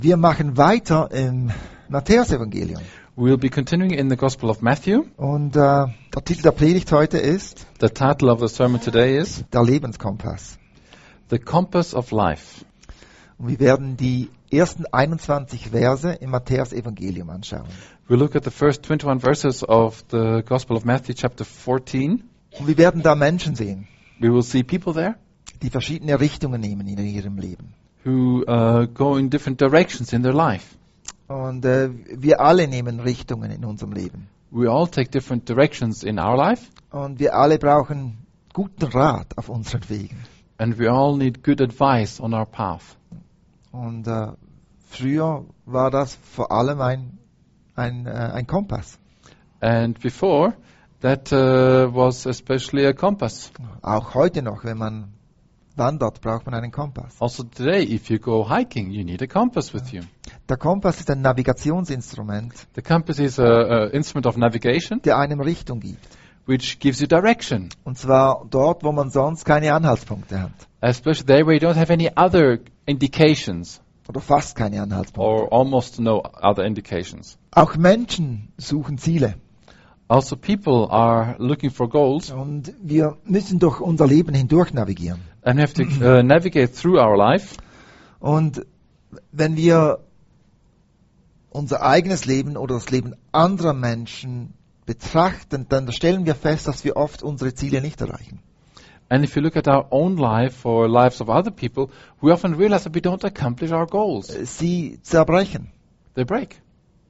Wir machen weiter im Matthäusevangelium. We'll be continuing in the Gospel of Matthew. Und der Titel der Predigt heute ist The title of the sermon today is der Lebenskompass. The Compass of Life. Und wir werden die ersten 21 Verse im Matthäusevangelium anschauen. We'll look at the first 21 verses of the Gospel of Matthew, chapter 14. Und wir werden da Menschen sehen, We will see people there die verschiedene Richtungen nehmen in ihrem Leben. who go in different directions in their life. Und wir alle nehmen Richtungen in unserem Leben. We all take different directions in our life, Und wir alle brauchen guten Rat auf unseren Wegen. and we all need good advice on our path. Und früher war das vor allem ein Kompass. And before, that was especially a compass. Auch heute noch, wenn man wandert, braucht man einen Kompass. Also today, if you go hiking, you need a compass with you. Der Kompass ist ein Navigationsinstrument, The compass is an instrument of navigation der einem Richtung gibt. which gives you direction, Und zwar dort, wo man sonst keine Anhaltspunkte hat. especially there where you don't have any other indications Oder fast keine Anhaltspunkte. or almost no other indications. Auch Menschen suchen Ziele. Also people are looking for goals, Und wir müssen durch unser Leben hindurch navigieren. and we have to navigate through our life. Und wenn wir unser eigenes Leben oder das Leben anderer Menschen betrachten, dann stellen wir fest, dass wir oft unsere Ziele nicht erreichen. And if you look at our own life or lives of other people, we often realize that we don't accomplish our goals. Sie zerbrechen. They break.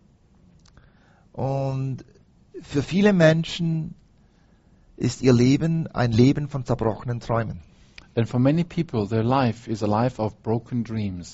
Und für viele Menschen ist ihr Leben ein Leben von zerbrochenen Träumen. And for many people, their life is a life of broken dreams.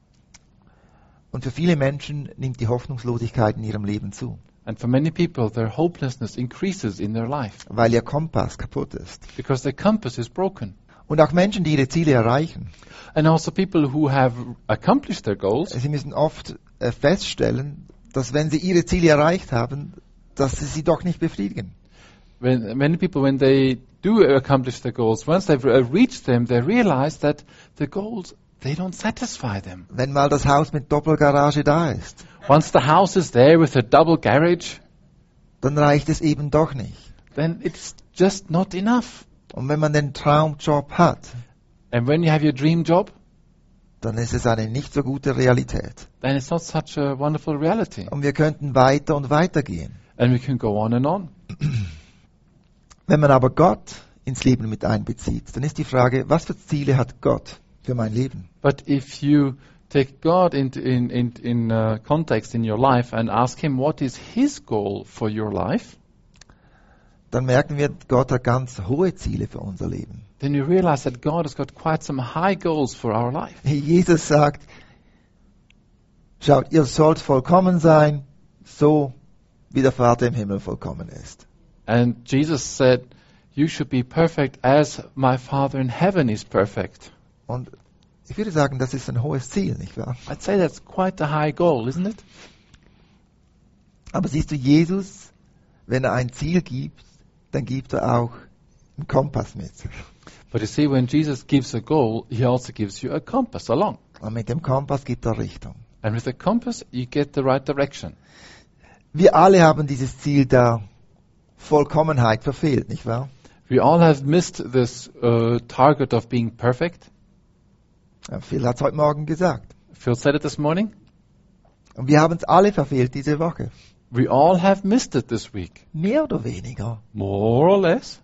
Und für viele Menschen nimmt die Hoffnungslosigkeit in ihrem Leben zu, And for many people, their hopelessness increases in their life weil ihr Kompass kaputt ist. because their compass is broken. Und auch Menschen, die ihre Ziele erreichen, And also people who have accomplished their goals, sie müssen oft feststellen, dass wenn sie ihre Ziele erreicht haben, dass sie doch nicht befriedigen. many people, when they do accomplish their goals, once they've reached them, they realize that the goals, they don't satisfy them. Wenn mal das Haus mit Doppelgarage da ist, Once the house is there with a double garage, dann reicht es eben doch nicht. then it's just not enough. Und wenn man den Traumjob hat, And when you have your dream job, dann ist es eine nicht so gute Realität. then it's not such a wonderful reality. Und wir könnten weiter und weiter gehen. And we can go on and on. Wenn man aber Gott ins Leben mit einbezieht, dann ist die Frage, was für Ziele hat Gott für mein Leben? But if you take God in context in your life and ask Him what is His goal for your life, Dann merken wir, Gott hat ganz hohe Ziele für unser Leben. then you realize that God has got quite some high goals for our life. Jesus sagt, schaut, ihr sollt vollkommen sein, so wie der Vater im Himmel vollkommen ist. And Jesus said, you should be perfect as my Father in heaven is perfect. Und ich würde sagen, das ist ein hohes Ziel, nicht wahr? I'd say that's quite a high goal, isn't it? Aber siehst du, Jesus, wenn er ein Ziel gibt, dann gibt er auch einen Kompass mit. But you see, when Jesus gives a goal, He also gives you a compass along. Und mit dem Kompass gibt er Richtung. And with the compass, you get the right direction. Wir alle haben dieses Ziel der Vollkommenheit verfehlt, nicht wahr? We all have missed this target of being perfect. Ja, Phil hat es heute Morgen gesagt. Phil said it this morning. Und wir haben es alle verfehlt diese Woche. We all have missed it this week. Mehr oder weniger. More or less.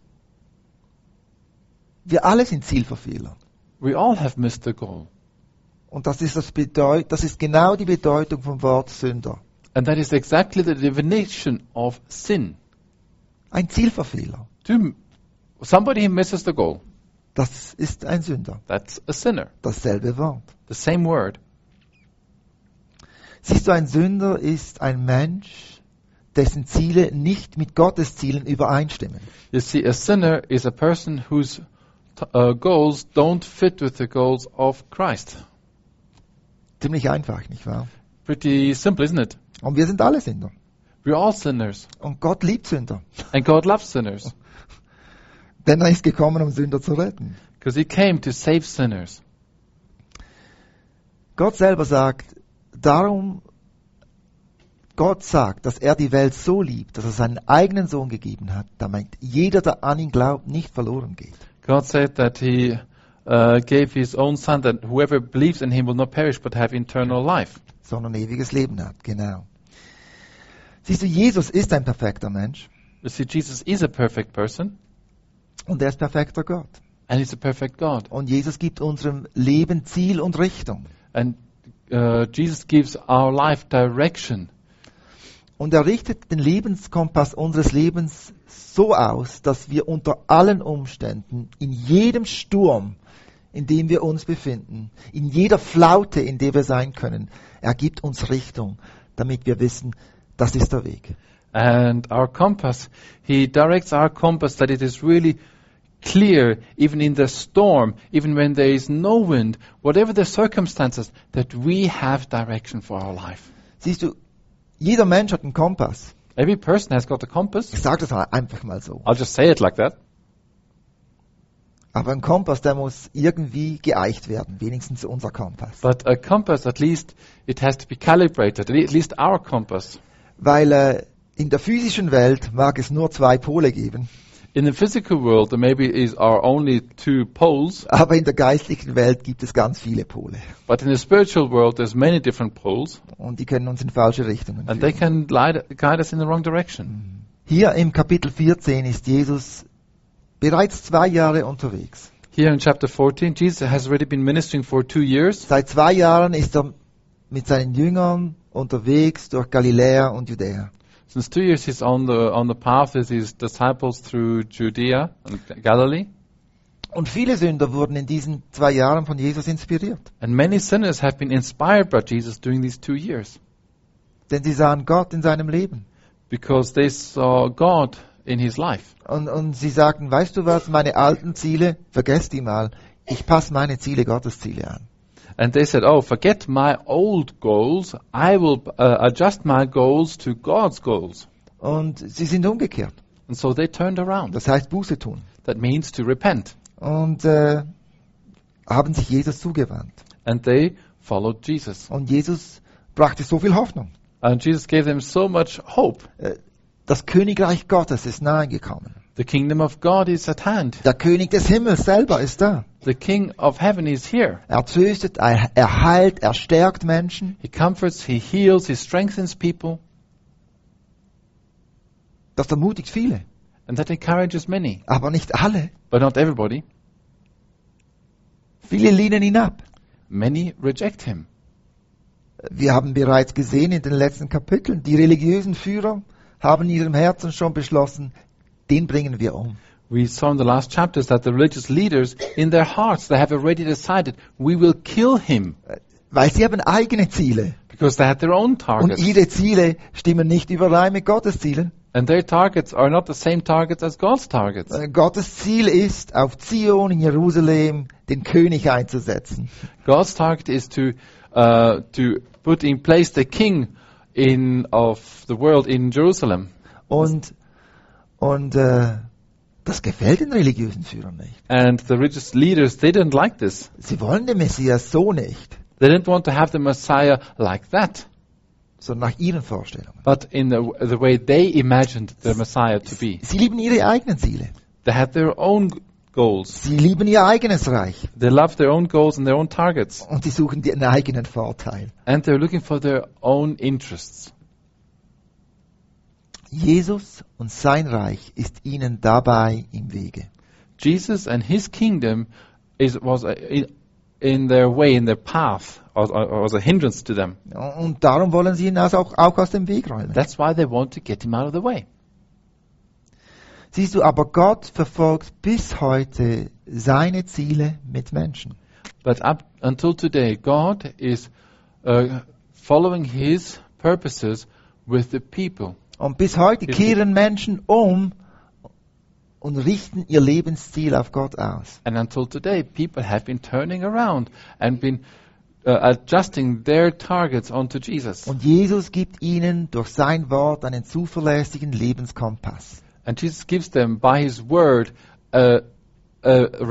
Wir alle sind Zielverfehler. We all have missed the goal. Und das ist genau die Bedeutung vom Wort Sünder. And that is exactly the definition of sin. Ein Zielverfehler. Somebody who misses the goal. Das ist ein Sünder. That's a sinner. Dasselbe Wort. The same word. Siehst du, ein Sünder ist ein Mensch, dessen Ziele nicht mit Gottes Zielen übereinstimmen. You see, a sinner is a person whose goals don't fit with the goals of Christ. Ziemlich einfach, nicht wahr? Pretty simple, isn't it? Und wir sind alle Sünder. We're all sinners. Und Gott liebt Sünder. And God loves sinners. Denn er ist gekommen, um Sünder zu retten. Because He came to save sinners. Gott selber sagt, darum Gott sagt, dass er die Welt so liebt, dass er seinen eigenen Sohn gegeben hat, damit jeder, der an ihn glaubt, nicht verloren geht, God said that He gave His own Son, that whoever believes in Him will not perish but have eternal life. sondern ewiges Leben hat. Genau. Siehst du, Jesus ist ein perfekter Mensch You see, Jesus is a perfect person, und er ist perfekter Gott. and He's a perfect God. Und Jesus gibt unserem Leben Ziel und Richtung. And Jesus gives our life direction. Und er richtet den Lebenskompass unseres Lebens so aus, dass wir unter allen Umständen, in jedem Sturm, in dem wir uns befinden, in jeder Flaute, in der wir sein können, er gibt uns Richtung, damit wir wissen, das ist der Weg. And our compass, He directs our compass that it is really clear, even in the storm, even when there is no wind, whatever the circumstances, that we have direction for our life. Siehst du, jeder Mensch hat einen Kompass. Every person has got a compass. Ich sage das einfach mal so. I'll just say it like that. Aber ein Kompass, der muss irgendwie geeicht werden, wenigstens unser Kompass. But a compass, at least, it has to be calibrated, at least our compass. Weil in der physischen Welt mag es nur 2 Pole geben, In the physical world, there maybe are only 2 poles, aber in der geistlichen Welt gibt es ganz viele Pole. but in the spiritual world, there's many different poles, Und die können uns in falsche Richtungen and they führen. can guide us in the wrong direction. Hier im Kapitel 14 ist Jesus bereits 2 Jahre unterwegs. Here in chapter 14, Jesus has already been ministering for 2 years. Seit 2 Jahren ist er mit seinen Jüngern unterwegs durch Galiläa und Judäa. Since 2 years, he's on the path with his disciples through Judea and Galilee. Und viele Sünder wurden in diesen 2 Jahren von Jesus inspiriert. And many sinners have been inspired by Jesus during these 2 years Denn sie sahen Gott in seinem Leben. because they saw God in his life. Und sie sagten, weißt du was, meine alten Ziele, vergesst die mal. Ich passe meine Ziele Gottes Ziele an. And they said, oh, forget my old goals. I will adjust my goals to God's goals. Und sie sind umgekehrt. And so they turned around. Das heißt Buße tun. That means to repent. Und haben sich Jesus zugewandt. And they followed Jesus. Und Jesus brachte so viel Hoffnung. And Jesus gave them so much hope. Das Königreich Gottes ist nahe gekommen. The kingdom of God is at hand. Der König des Himmels selber ist da. The King of heaven is here. Er tröstet, er heilt, er stärkt Menschen. He comforts, he heals, he strengthens people. Das ermutigt viele, And that encourages many, aber nicht alle. but not everybody. Viele lehnen ihn ab. Many reject him. Wir haben bereits gesehen in den letzten Kapiteln, die religiösen Führer haben in ihrem Herzen schon beschlossen, den bringen wir um. We saw in the last chapters that the religious leaders, in their hearts, they have already decided, we will kill him. Weil sie haben eigene Ziele. Because they had their own Und targets. ihre Ziele stimmen nicht überein mit Gottes Zielen. And their targets are not the same targets as God's targets. Gottes Ziel ist, auf Zion in Jerusalem den König einzusetzen. God's target is to put in place the king of the world in Jerusalem. Und das gefällt den religiösen Führern nicht. And the religious leaders, they didn't like this. Sie wollen den Messias so nicht, They didn't want to have the Messiah like that, sondern nach ihren Vorstellungen. but in the way they imagined the Messiah to be. Sie lieben ihre eigenen Ziele. They had their own goals. Sie lieben ihr eigenes Reich. They loved their own goals and their own targets. Und sie suchen den eigenen Vorteil. And they're looking for their own interests. Jesus und sein Reich ist ihnen dabei im Wege. Jesus and his kingdom was in their way, in their path, was a hindrance to them. Und darum wollen sie ihn auch aus dem Weg räumen. That's why they want to get him out of the way. Siehst du, aber Gott verfolgt bis heute seine Ziele mit Menschen. But up until today, God is following his purposes with the people. Und bis heute kehren Menschen um und richten ihr Lebensziel auf Gott aus. And until today, people have been turning around and been adjusting their targets onto Jesus. Und Jesus gibt ihnen durch sein Wort einen zuverlässigen Lebenskompass. And Jesus gives them, by his word, a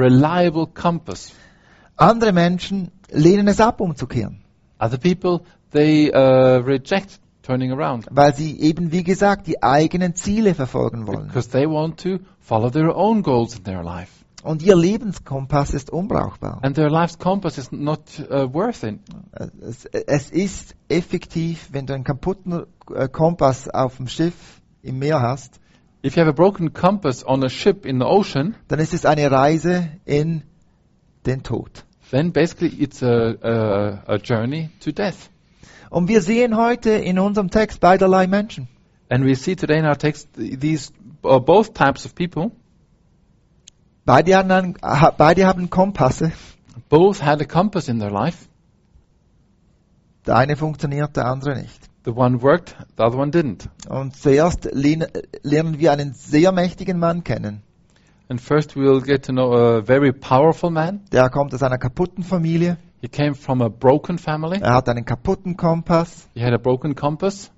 reliable compass. Andere Menschen lehnen es ab, umzukehren. Other people, they reject turning around weil sie eben, wie gesagt, die eigenen Ziele verfolgen wollen. because they want to follow their own goals in their life. Und ihr Lebenskompass ist unbrauchbar. And their life's compass is not worth it. Es ist effektiv, wenn du einen kaputten Kompass auf dem Schiff im Meer hast, If you have a broken compass on a ship in the ocean, dann ist es eine Reise in den Tod. then basically it's a journey to death. Und wir sehen heute in unserem Text beiderlei Menschen. And we see today in our text these both types of people. Beide haben Kompasse. Both had a compass in their life. Der eine funktioniert, der andere nicht. The one worked, the other one didn't. Und zuerst lernen wir einen sehr mächtigen Mann kennen. And first we'll get to know a very powerful man. Der kommt aus einer kaputten Familie. He came from a broken family. Er hat einen kaputten Kompass. He had a broken compass.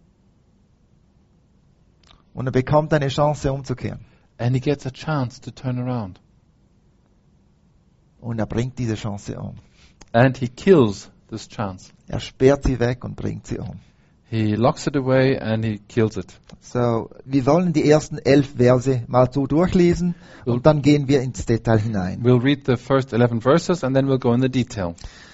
Und er bekommt eine Chance umzukehren. And he gets a chance to turn around. Und er bringt diese Chance um. And he kills this chance. Er sperrt sie weg und bringt sie um. He locks it away and he kills it. So, wir wollen die ersten 11 Verse mal so durchlesen und dann gehen wir ins Detail hinein. We'll read the first 11 verses and then we'll go in the detail.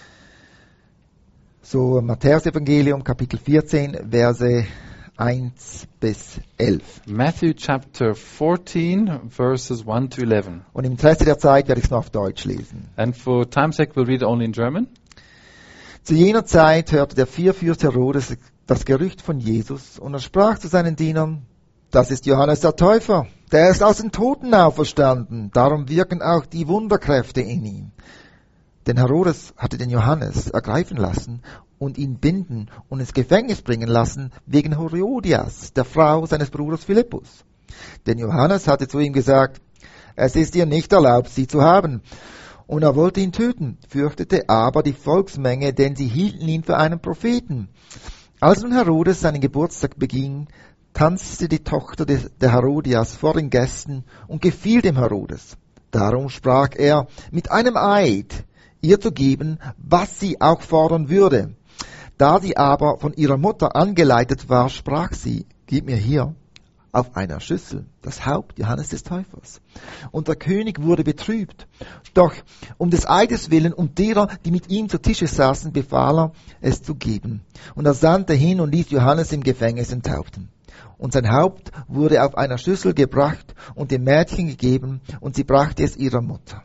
So, Matthäus Evangelium, Kapitel 14, Verse 1 bis 11. Matthew chapter 14, verses 1 to 11. Und im Interesse der Zeit werde ich es noch auf Deutsch lesen. And for time's sake, we'll read it only in German. Zu jener Zeit hörte der Vierfürst Herodes das Gerücht von Jesus und er sprach zu seinen Dienern, das ist Johannes der Täufer, der ist aus den Toten auferstanden, darum wirken auch die Wunderkräfte in ihm. Denn Herodes hatte den Johannes ergreifen lassen und ihn binden und ins Gefängnis bringen lassen wegen Herodias, der Frau seines Bruders Philippus. Denn Johannes hatte zu ihm gesagt, es ist dir nicht erlaubt, sie zu haben. Und er wollte ihn töten, fürchtete aber die Volksmenge, denn sie hielten ihn für einen Propheten. Als nun Herodes seinen Geburtstag beging, tanzte die Tochter der Herodias vor den Gästen und gefiel dem Herodes. Darum sprach er mit einem Eid, ihr zu geben, was sie auch fordern würde. Da sie aber von ihrer Mutter angeleitet war, sprach sie, gib mir hier auf einer Schüssel das Haupt Johannes des Täufers. Und der König wurde betrübt. Doch um des Eides willen und derer, die mit ihm zu Tische saßen, befahl er, es zu geben. Und er sandte hin und ließ Johannes im Gefängnis enthaupten. Und sein Haupt wurde auf einer Schüssel gebracht und dem Mädchen gegeben, und sie brachte es ihrer Mutter.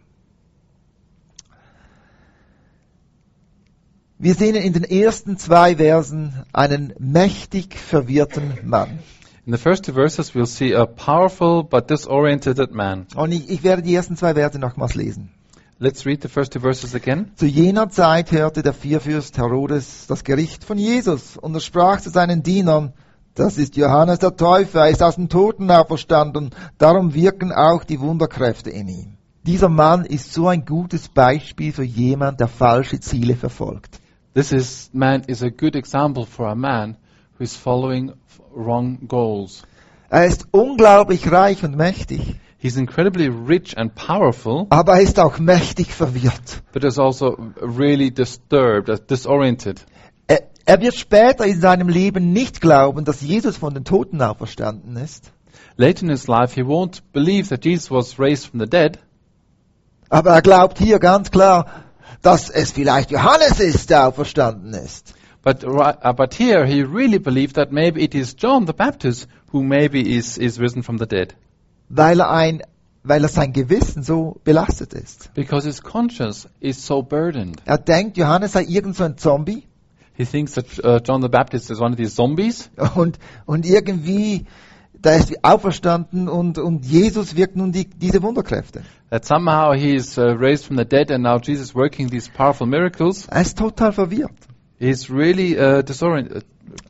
Wir sehen in den ersten 2 Versen einen mächtig verwirrten Mann. In the first two verses, we'll see a powerful but disoriented man. Und ich werde die ersten 2 Verse nochmals lesen. Let's read the first two verses again. Zu jener Zeit hörte der Vierfürst Herodes das Gericht von Jesus und er sprach zu seinen Dienern, das ist Johannes der Täufer, er ist aus den Toten auferstanden, darum wirken auch die Wunderkräfte in ihm. Dieser Mann ist so ein gutes Beispiel für jemand, der falsche Ziele verfolgt. This man is a good example for a man who is following wrong goals. Er ist unglaublich reich und mächtig, He's incredibly rich and powerful, aber er ist auch mächtig verwirrt. but is also really disturbed, disoriented. Er wird später in seinem Leben nicht glauben, dass Jesus von den Toten auferstanden ist. Later in his life, he won't believe that Jesus was raised from the dead, Aber er glaubt hier ganz klar, dass es vielleicht Johannes ist, der auferstanden ist. but here he really believed that maybe it is John the Baptist who maybe is risen from the dead, Weil er sein Gewissen so belastet ist. because his conscience is so burdened. Er denkt, Johannes sei irgend so ein Zombie He thinks that John the Baptist is one of these zombies, und irgendwie, da ist auferstanden und Jesus wirkt nun diese Wunderkräfte. that somehow he is raised from the dead and now Jesus is working these powerful miracles. Er ist total verwirrt. He's really disoriented,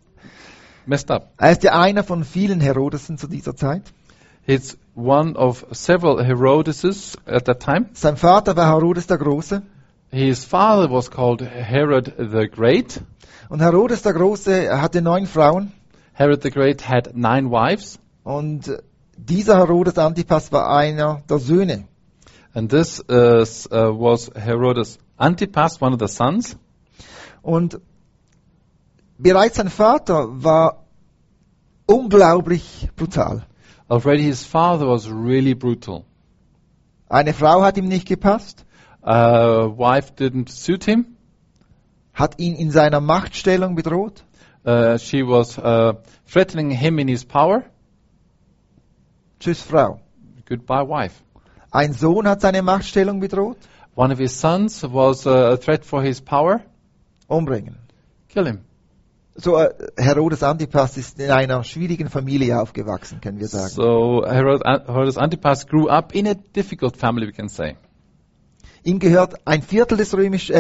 messed up. Er ist ja einer von vielen Herodesen zu dieser Zeit. He's one of several Herodeses at that time. Sein Vater war Herodes der Große. His father was called Herod the Great. Und Herodes der Große hatte 9 Frauen. Herod the Great had 9 wives. Und dieser Herodes Antipas war einer der Söhne. And this was Herodes Antipas, one of the sons. Und bereits sein Vater war unglaublich brutal. Already his father was really brutal. Eine Frau hat ihm nicht gepasst, Wife didn't suit him. hat ihn in seiner Machtstellung bedroht. She was threatening him in his power. Tschüss, Frau. Goodbye, wife. Ein Sohn hat seine Machtstellung bedroht. One of his sons was a threat for his power. Umbringen. Kill him. So, Herodes Antipas ist in einer schwierigen Familie aufgewachsen, können wir sagen. So Herodes Antipas grew up in a difficult family, we can say. Ihm gehört ein Viertel des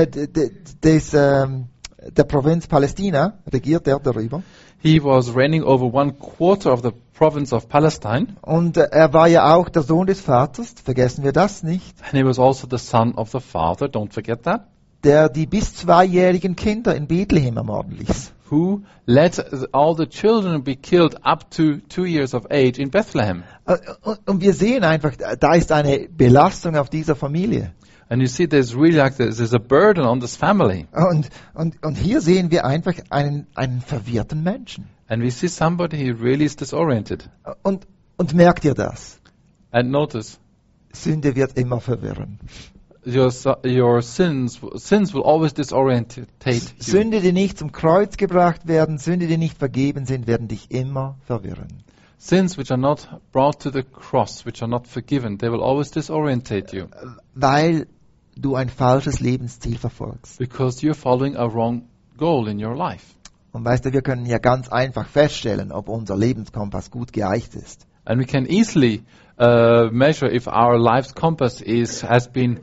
der Provinz Palästina, regiert er darüber. He was reigning over 1/4 of the province of Palestine, Und er war ja auch der Sohn des Vaters, vergessen wir das nicht, and he was also the son of the father, don't forget that, der die bis 2-jährigen Kinder in Bethlehem ermorden ließ. who let all the children be killed up to 2 years of age in Bethlehem. Und wir sehen einfach, da ist eine Belastung auf dieser Familie. And you see there's really like there's a burden on this family. Und hier sehen wir einfach einen verwirrten Menschen. And we see somebody who really is disoriented. Und merkt ihr das? And notice, Sünde wird immer verwirren. your sins will always disorientate you. Sünde, die nicht zum Kreuz gebracht werden, Sünde, die nicht vergeben sind, werden dich immer verwirren. Sins which are not brought to the cross, which are not forgiven, they will always disorientate you. Weil du ein falsches Lebensziel verfolgst. Because you're following a wrong goal in your life. Und weißt du, wir können ja ganz einfach feststellen, ob unser Lebenskompass gut geeicht ist. And we can easily measure if our life's compass has been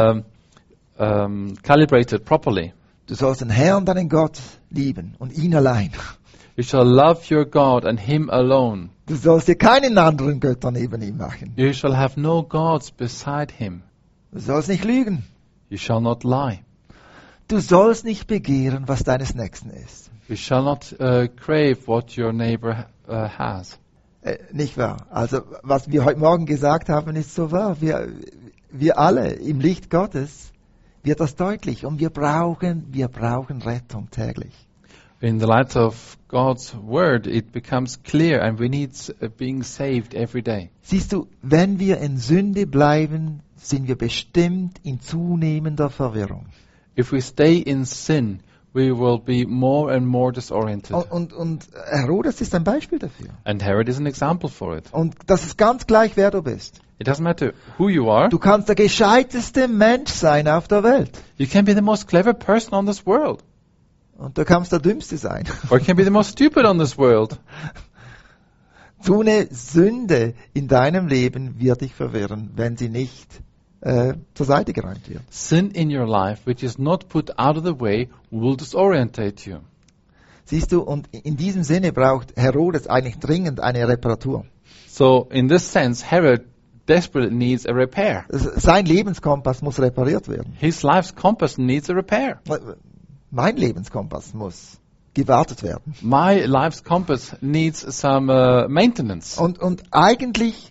calibrated properly. Du sollst den Herrn, deinen Gott, lieben und ihn allein. You shall love your God and Him alone. Du sollst dir keinen anderen Götter neben ihm machen. You shall have no gods beside Him. Du sollst nicht lügen. You shall not lie. Du sollst nicht begehren, was deines Nächsten ist. You shall not crave what your neighbor has. Nicht wahr? Also, was wir heute Morgen gesagt haben, ist so wahr. Wir alle im Licht Gottes wird das deutlich. Und wir brauchen Rettung täglich. In the light of God's word, it becomes clear and we need being saved every day. Siehst du, wenn wir in Sünde bleiben, sind wir bestimmt in zunehmender Verwirrung. If we stay in sin, we will be more and more disoriented. Und Herodes ist ein Beispiel dafür. And Herod is an example for it. Und das ist ganz gleich, wer du bist. It doesn't matter who you are. Du kannst der gescheiteste Mensch sein auf der Welt. You can be the most clever person on this world. Und du kannst der Dümmste sein. Or you can be the most stupid on this world. So eine Sünde in deinem Leben wird dich verwirren, wenn sie nicht zur Seite geräumt wird. Sin in your life, which is not put out of the way, will disorientate you. Siehst du, und in diesem Sinne braucht Herodes eigentlich dringend eine Reparatur. So, in this sense, Herod desperately needs a repair. Sein Lebenskompass muss repariert werden. His life's compass needs a repair. Mein Lebenskompass muss gewartet werden. My life's compass needs some maintenance. Und eigentlich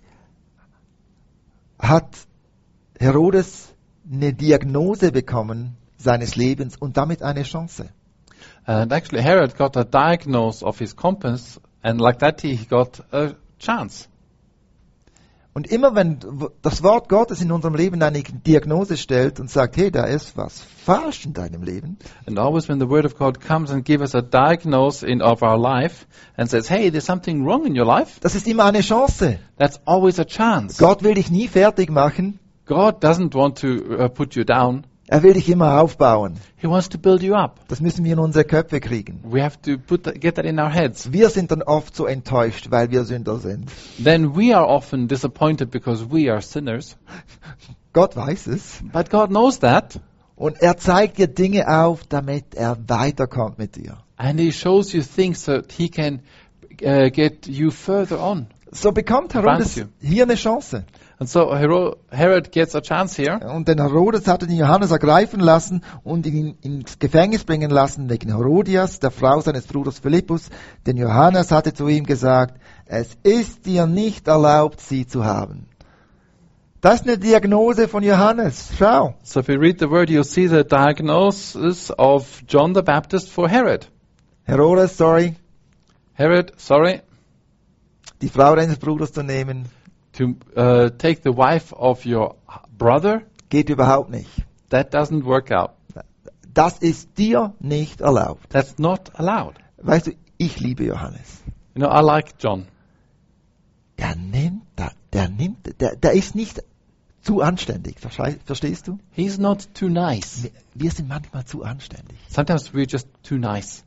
hat Herodes eine Diagnose bekommen seines Lebens und damit eine Chance. And actually Herod got a diagnosis of his compass and like that he got a chance. Und immer wenn das Wort Gottes in unserem Leben eine Diagnose stellt und sagt, hey, da ist was falsch in deinem Leben. And always when the word of God comes and gives us a diagnosis of our life and says, hey, there's something wrong in your life, Das ist immer eine Chance. that's always a chance. Gott will dich nie fertig machen. God doesn't want to put you down. Er will dich immer aufbauen. He wants to build you up. Das müssen wir in unsere Köpfe kriegen. We have to get that in our heads. Wir sind dann oft so enttäuscht, weil wir Sünder sind. Then we are often disappointed because we are sinners. Gott weiß es. But God knows that. Und er zeigt dir Dinge auf, damit er weiterkommt mit dir. And He shows you things so that He can get you further on. So bekommt Herodes hier eine Chance. And so Herod gets a chance here. Und den Herodes hatte den Johannes ergreifen lassen und ihn ins Gefängnis bringen lassen wegen Herodias, der Frau seines Bruders Philippus. Denn Johannes hatte zu ihm gesagt, es ist dir nicht erlaubt, sie zu haben. Das ist eine Diagnose von Johannes. Schau. So if you read the word, you'll see the diagnosis of John the Baptist for Herod. Herodes, sorry, Herod, sorry, die Frau deines Bruders zu nehmen, to take the wife of your brother, geht überhaupt nicht. that doesn't work out. Das ist dir nicht erlaubt. That's not allowed. Weißt du, ich liebe Johannes. You know, I like John. Der ist nicht zu anständig. Verstehst du? He's not too nice. Wir sind manchmal zu anständig. Sometimes we're just too nice.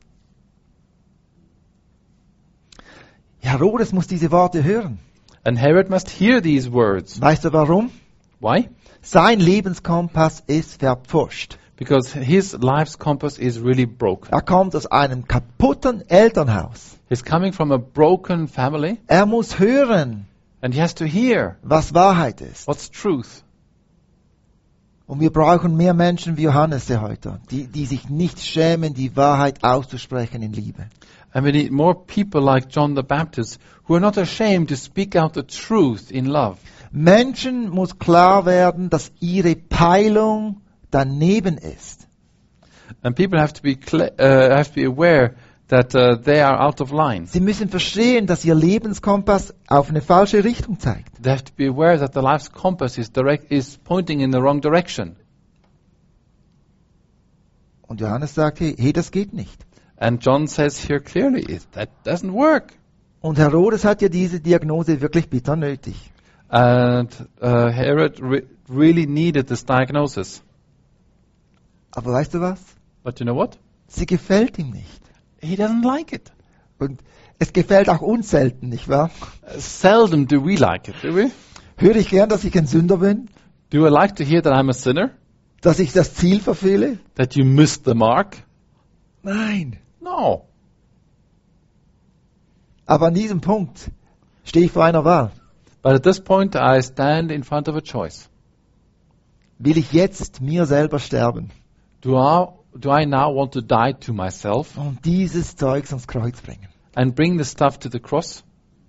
Herodes muss diese Worte hören. And Herod must hear these words. Weißt du warum? Why? Sein Lebenskompass ist verpfuscht. Because his life's compass is really broken. Er kommt aus einem kaputten Elternhaus. He's coming from a broken family, Er muss hören, and he has to hear was Wahrheit ist. what's truth. Und wir brauchen mehr Menschen wie Johannes heute, die sich nicht schämen, die Wahrheit auszusprechen in Liebe. And we need more people like John the Baptist who are not ashamed to speak out the truth in love. Menschen muss klar werden, dass ihre Peilung daneben ist. And people have to be aware that they are out of line. Sie müssen verstehen, dass ihr Lebenskompass auf eine falsche Richtung zeigt. They have to be aware that the life's compass is pointing in the wrong direction. Und Johannes sagt, hey, das geht nicht. And John says here clearly, that doesn't work. Und Herodes hat ja diese Diagnose wirklich bitter nötig. And Herod really needed this diagnosis. Aber weißt du was? But you know what? Sie gefällt ihm nicht. He doesn't like it. Und es gefällt auch uns selten, nicht wahr? Seldom do we like it, do we? Höre ich gern, dass ich ein Sünder bin? Do I like to hear that I'm a sinner? Dass ich das Ziel verfehle? That you missed the mark? Nein. No. Aber an diesem Punkt stehe ich vor einer Wahl. But at this point, I stand in front of a choice. Will ich jetzt mir selber sterben Do I now want to die to myself und dieses Zeugs ans Kreuz bringen? and bring the stuff to the cross?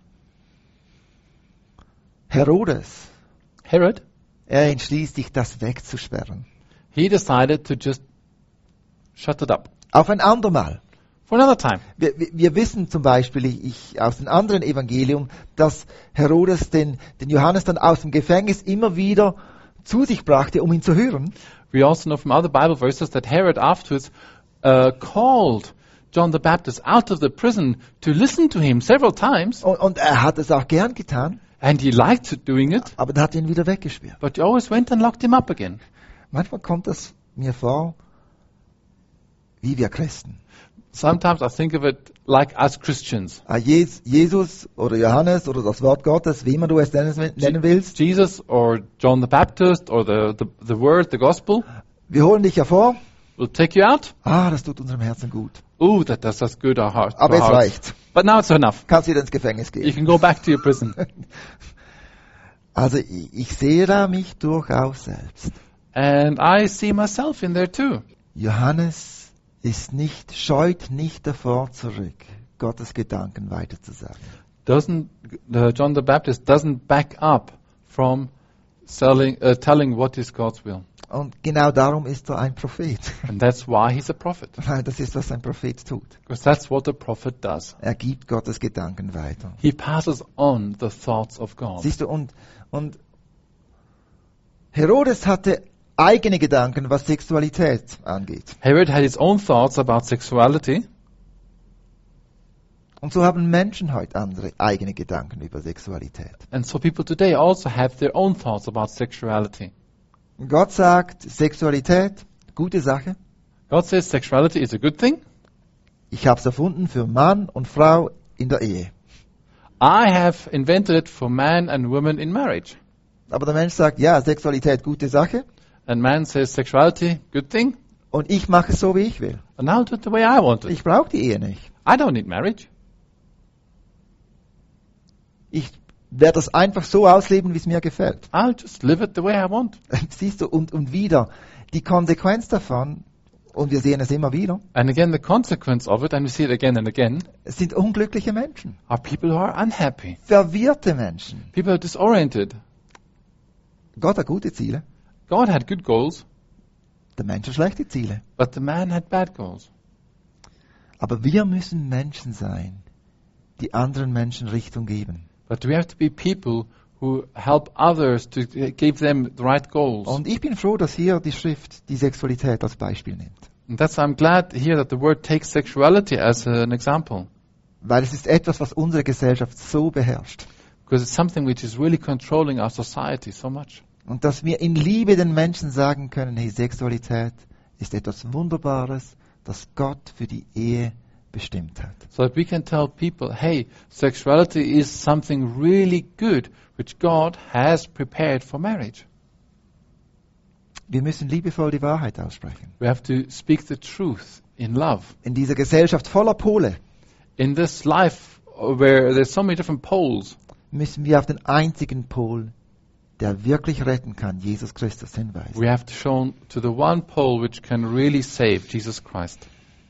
Herodes, Herod, er entschließt sich, das wegzusperren. he decided to just shut it up Auf ein andermal. for another time. Wir wissen zum Beispiel aus dem anderen Evangelium, dass Herodes den Johannes dann aus dem Gefängnis immer wieder zu sich brachte, um ihn zu hören. We also know from other Bible verses that Herod afterwards called John the Baptist out of the prison to listen to him several times, Und er hat es auch gern getan, and he liked doing it, aber dann hat er ihn wieder weggesperrt. but he always went and locked him up again. Manchmal kommt das mir vor, wie wir Christen. Sometimes I think of it like us Christians. Jesus oder Johannes oder das Wort Gottes, wie immer du es nennen willst. Jesus or John the Baptist or the word, the gospel, Wir holen dich hervor. will take you out. Das tut unserem Herzen gut. Ooh, that does us good our heart. Aber our es hearts. reicht. But now it's enough. Kannst wieder ins Gefängnis You gehen. can go back to your prison. Also ich sehe da mich durchaus selbst. And I see myself in there too. Johannes scheut nicht davor zurück, Gottes Gedanken weiterzusagen. John the Baptist doesn't back up from telling what is God's will. Und genau darum ist er ein Prophet. And that's why he's a prophet. Das ist, was ein Prophet tut. Because that's what a prophet does. Er gibt Gottes Gedanken weiter. He passes on the thoughts of God. Siehst du, und Herodes hatte eigene Gedanken, was Sexualität angeht. Herod had his own thoughts about sexuality. Und so haben Menschen heute andere eigene Gedanken über Sexualität. And so people today also have their own thoughts about sexuality. Und Gott sagt, Sexualität, gute Sache. God says sexuality is a good thing. Ich habe es erfunden für Mann und Frau in der Ehe. I have invented it for man and woman in marriage. Aber der Mensch sagt, ja, Sexualität, gute Sache. And man says sexuality, good thing. Und ich mache es so, wie ich will. And I'll do it the way I want it. Ich brauche die Ehe nicht. I don't need marriage. Ich werde das einfach so ausleben, wie es mir gefällt. I'll just live it the way I want. Siehst du, und wieder, die Konsequenz davon, und wir sehen es immer wieder, And again, the consequence of it, and we see it again and again, es sind unglückliche Menschen. are people who are unhappy. Verwirrte Menschen. People are disoriented. Gott hat gute Ziele, God had good goals, der Mensch hat schlechte Ziele. but the man had bad goals. Aber wir müssen Menschen sein, die anderen Menschen Richtung geben. But we have to be people who help others to give them the right goals. Und ich bin froh, dass hier die Schrift die Sexualität als Beispiel nimmt. And that's I'm glad here that the word takes sexuality as an example, Weil es ist etwas, was unsere Gesellschaft so beherrscht. because it's something which is really controlling our society so much. Und dass wir in Liebe den Menschen sagen können, hey, Sexualität ist etwas Wunderbares, das Gott für die Ehe bestimmt hat. So that we can tell people, hey, sexuality is something really good which God has prepared for marriage. Wir müssen liebevoll die Wahrheit aussprechen. We have to speak the truth in love. In dieser Gesellschaft voller Pole In this life where there's so many different poles, müssen wir auf den einzigen Pol, der wirklich retten kann, Jesus Christus, hinweisen. we have to show to the one pole which can really save, Jesus Christ.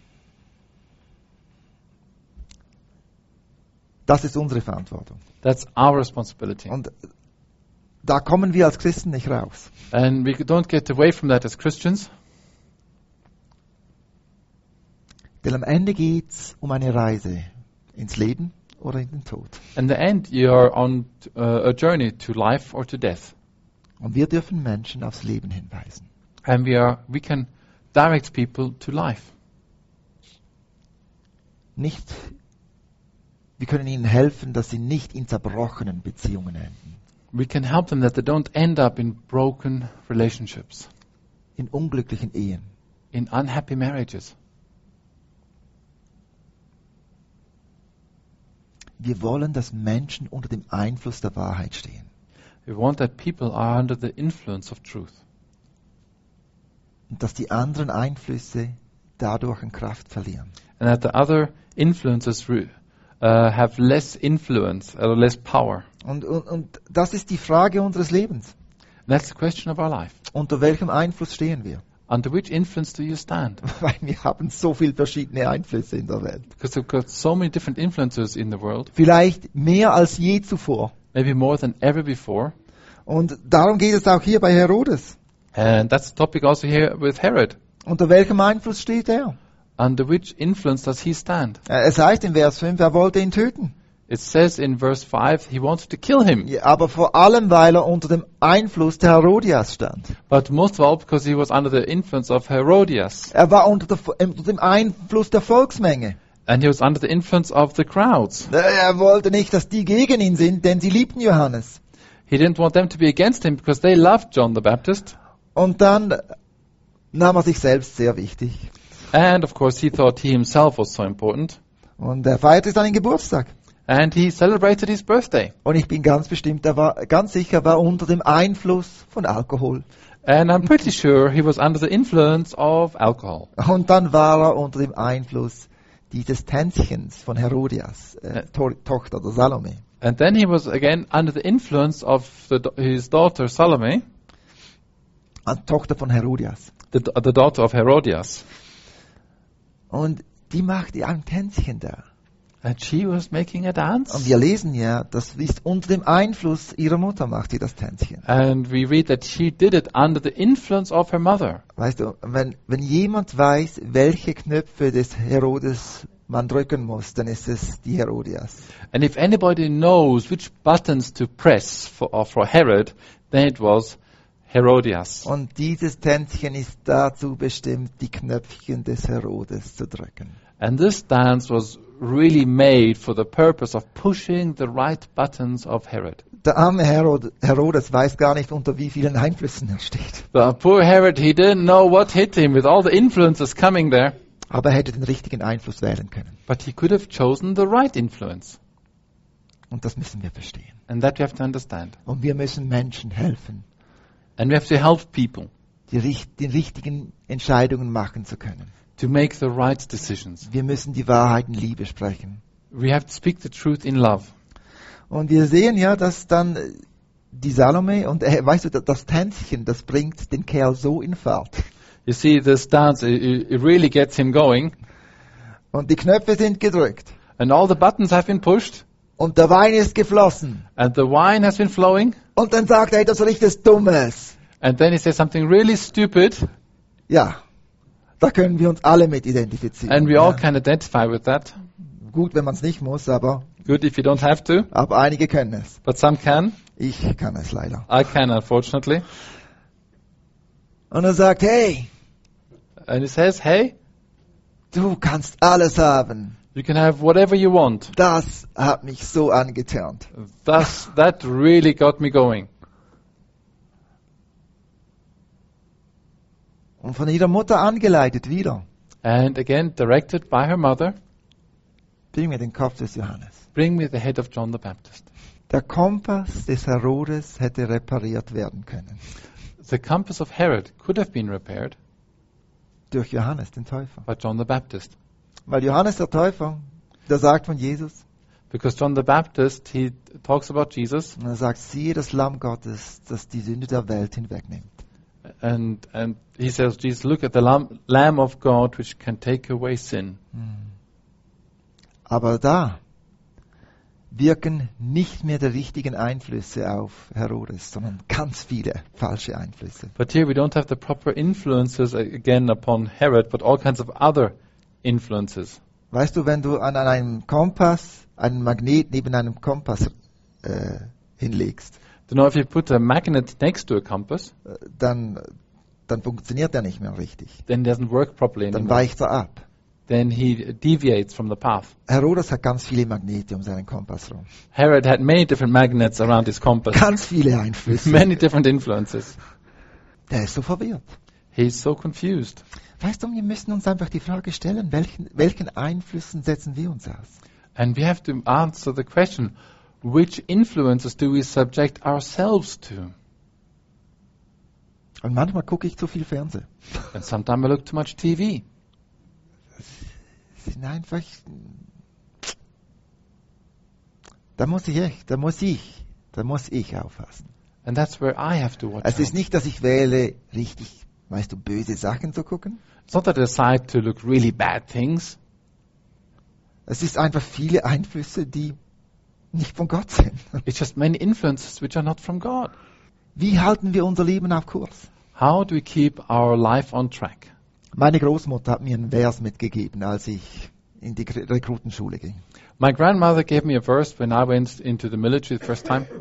Das ist unsere Verantwortung. That's our responsibility. Und da kommen wir als Christen nicht raus. And we don't get away from that as Christians, Denn am Ende geht es um eine Reise ins Leben oder in den Tod. in the end you are on a journey to life or to death. Und wir dürfen Menschen aufs Leben hinweisen. And we can direct people to life. Wir können ihnen helfen, dass sie nicht in zerbrochenen Beziehungen enden, We can help them that they don't end up in broken relationships, in unglücklichen Ehen. in unhappy marriages. Wir wollen, dass Menschen unter dem Einfluss der Wahrheit stehen. We want that people are under the influence of truth. Und dass die anderen Einflüsse dadurch an Kraft verlieren. And that the other influences have less influence or less power. Und das ist die Frage unseres Lebens. And that's the question of our life. Unter welchem Einfluss stehen wir? Under which influence do you stand? Weil wir haben so viele verschiedene Einflüsse in der Welt. Because we've got so many different influences in the world, Vielleicht mehr als je zuvor. maybe more than ever before. Und darum geht es auch hier bei Herodes. And that's the topic also here with Herod. Unter welchem Einfluss steht er? Under which influence does he stand? Es heißt in Vers 5, er wollte ihn töten. It says in verse 5, he wanted to kill him. Ja, aber vor allem, weil er unter dem Einfluss der Herodias stand. But most of all because he was under the influence of Herodias. Er war unter dem Einfluss der Volksmenge. And he was under the influence of the crowds. Er wollte nicht, dass die gegen ihn sind, denn sie liebten Johannes. He didn't want them to be against him because they loved John the Baptist. Und dann nahm er sich selbst sehr wichtig. And of course he thought he himself was so important. Und er feierte seinen Geburtstag. And he celebrated his birthday. Und ich bin ganz sicher, er war unter dem Einfluss von Alkohol. And I'm pretty sure he was under the influence of alcohol. Und dann war er unter dem Einfluss dieses Tänzchens von Herodias, Tochter der Salome. And then he was again under the influence of his daughter Salome, Tochter von Herodias. the daughter of Herodias. Und die machte ein Tänzchen da. And she was making a dance. Und wir lesen ja, das ist unter dem Einfluss ihrer Mutter macht sie das Tänzchen. And we read that she did it under the influence of her mother. Weißt du, wenn jemand weiß, welche Knöpfe des Herodes man drücken muss, dann ist es die Herodias. And if anybody knows which buttons to press for Herod, then it was Herodias. Und dieses Tänzchen ist dazu bestimmt, die Knöpfchen des Herodes zu drücken. And this dance was really made for the purpose of pushing the right buttons of Herod. Der arme Herodes weiß gar nicht, unter wie vielen Einflüssen er steht. But poor Herod, he didn't know what hit him with all the influences coming there. Aber er hätte den richtigen Einfluss wählen können. But he could have chosen the right influence. Und das müssen wir verstehen. And that we have to understand. Und wir müssen Menschen helfen, And we have to help people die richtigen Entscheidungen machen zu können. to make the right decisions. Wir müssen die Wahrheit in Liebe sprechen. We have to speak the truth in love. Und wir sehen ja, dass dann die Salome und weißt du, das Tänzchen, das bringt den Kerl so in Fahrt. You see, this dance, it really gets him going. Und die Knöpfe sind gedrückt. And all the buttons have been pushed. Und der Wein ist geflossen. And the wine has been flowing. Und dann sagt er etwas richtig Dummes. And then he says something really stupid. Ja, Da können wir uns alle mit identifizieren. And we all Ja. can identify with that. Gut, wenn man es nicht muss, aber Good if you don't have to, einige können es. but some can. Ich kann es leider. I can, unfortunately. Und er sagt, hey, And he says, hey, du kannst alles haben. you can have whatever you want. Das hat mich so angeturnt. That really got me going. Und von ihrer Mutter angeleitet wieder. And again, directed by her mother, Bring mir den Kopf des Johannes. bring me the head of John the Baptist. Der Kompass des Herodes hätte repariert werden können. The compass of Herod could have been repaired Durch Johannes, den Täufer. by John the Baptist. Weil Johannes der Täufer, der sagt von Jesus, Because John the Baptist, he talks about Jesus, und er sagt, siehe das Lamm Gottes, das die Sünde der Welt hinwegnimmt. and he says, Jesus, look at the Lamb of God which can take away sin. Aber da wirken nicht mehr die richtigen Einflüsse auf Herodes, sondern ganz viele falsche Einflüsse. But here we don't have the proper influences again upon Herod, but all kinds of other influences. Weißt du, wenn du an einem Kompass einen Magnet neben einem Kompass hinlegst, You know, if you put a magnet next to a compass, dann funktioniert er nicht mehr richtig. then it doesn't work properly Dann anymore. weicht er ab. Then he deviates from the path. Herodes hat ganz viele Magnete um seinen Kompass rum. Herod had many different magnets around his compass, Ganz viele Einflüsse. many different influences. Der ist so verwirrt. He's so confused. Weißt du, wir müssen uns einfach die Frage stellen, welchen Einflüssen setzen wir uns aus? And we have to answer the question, which influences do we subject ourselves to? Und manchmal gucke ich zu viel Fernsehen. And sometimes I look too much TV. Es sind einfach... Da muss ich aufpassen. And that's where I have to watch Es ist out. nicht, dass ich wähle, richtig, weißt du, böse Sachen zu gucken. It's not that I decide to look really bad things. Es ist einfach viele Einflüsse, die nicht von Gott sind. It's just many influences which are not from God. Wie halten wir unser Leben auf Kurs? How do we keep our life on track? Meine Großmutter hat mir einen Vers mitgegeben, als ich in die Rekrutenschule ging. My grandmother gave me a verse when I went into the military the first time.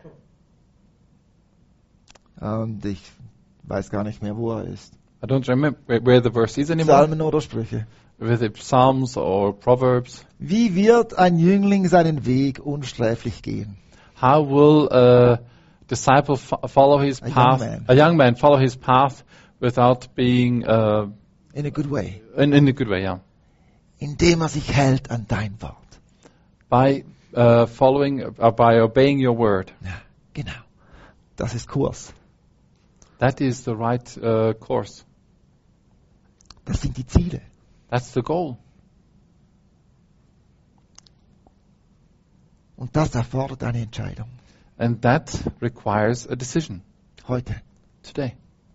Und ich weiß gar nicht mehr, wo er ist. I don't remember where the verse is anymore. Psalmen oder Sprüche. Whether it's Psalms or Proverbs. Wie wird ein Jüngling seinen Weg unsträflich gehen? How will a disciple follow his A young path? man. A young man follow his path without being In a good way. in a good way, yeah. Indem er sich hält an dein Wort. By by obeying your word. Ja, genau. Das ist Kurs. That is the right course. Das sind die Ziele. That's the goal. Und das erfordert eine Entscheidung. And that requires a decision Heute. today.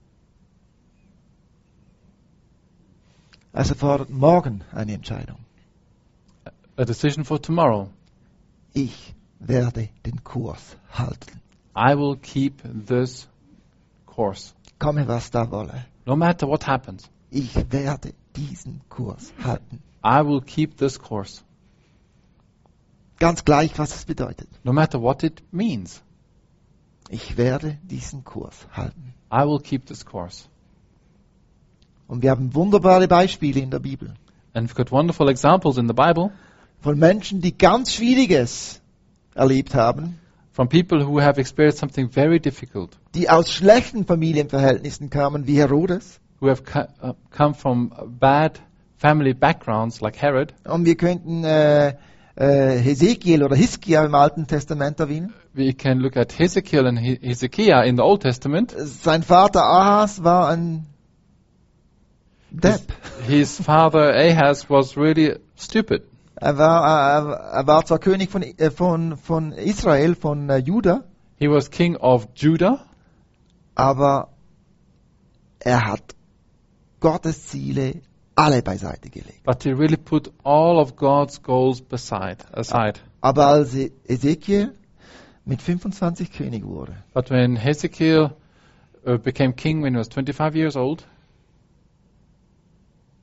Es erfordert morgen eine Entscheidung. A decision for tomorrow. Ich werde den Kurs halten. I will keep this course. Komme, was da wolle. No matter what happens, Ich werde diesen Kurs halten. I will keep this course. Ganz gleich, was es bedeutet. No matter what it means, Ich werde diesen Kurs halten. I will keep this course. Und wir haben wunderbare Beispiele in der Bibel. And we've got wonderful examples in the Bible Von Menschen, die ganz Schwieriges erlebt haben, from people who have experienced something very difficult, die aus schlechten Familienverhältnissen kamen, wie Herodes. who have come from bad family backgrounds like Herod. Und wir könnten Hesekiel oder Hiskia im Alten Testament erwähnen. We can look at Hezekiel and Hezekiah in the Old Testament. Sein Vater Ahas war ein Depp. His father Ahaz was really stupid. Er war zwar König von Israel, von Juda, He was king of Judah, aber er hat Gottes Ziele alle beiseite gelegt. but he really put all of God's goals aside. Aber als Ezekiel mit 25 König wurde, But when Hezekiel became king when he was 25 years old,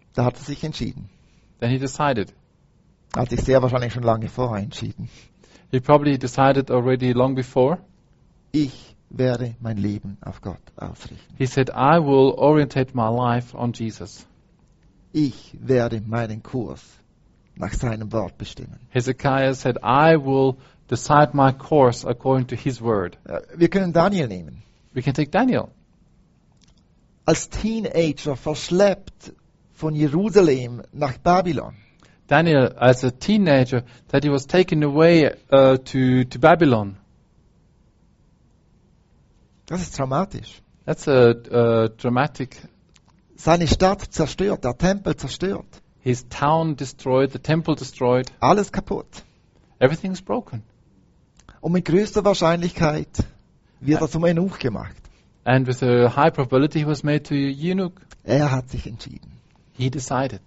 Da hat er sich entschieden. Then he decided. Hat sich sehr wahrscheinlich schon lange vorher entschieden. He probably decided already long before. Ich werde mein Leben auf Gott ausrichten. He said, I will orientate my life on Jesus. Ich werde meinen Kurs nach seinem Wort bestimmen. Hezekiah said, I will decide my course according to his word. Wir können Daniel nehmen. We can take Daniel. Als Teenager verschleppt von Jerusalem nach Babylon. Daniel, as a teenager, that he was taken away to Babylon. Das ist traumatisch. That's a dramatic. Seine Stadt zerstört, der Tempel zerstört. His town destroyed, the temple destroyed. Alles kaputt. Everything's broken. Und mit größter Wahrscheinlichkeit wird er zum Eunuch gemacht. And with a high probability, he was made to a eunuch. Er hat sich entschieden. He decided,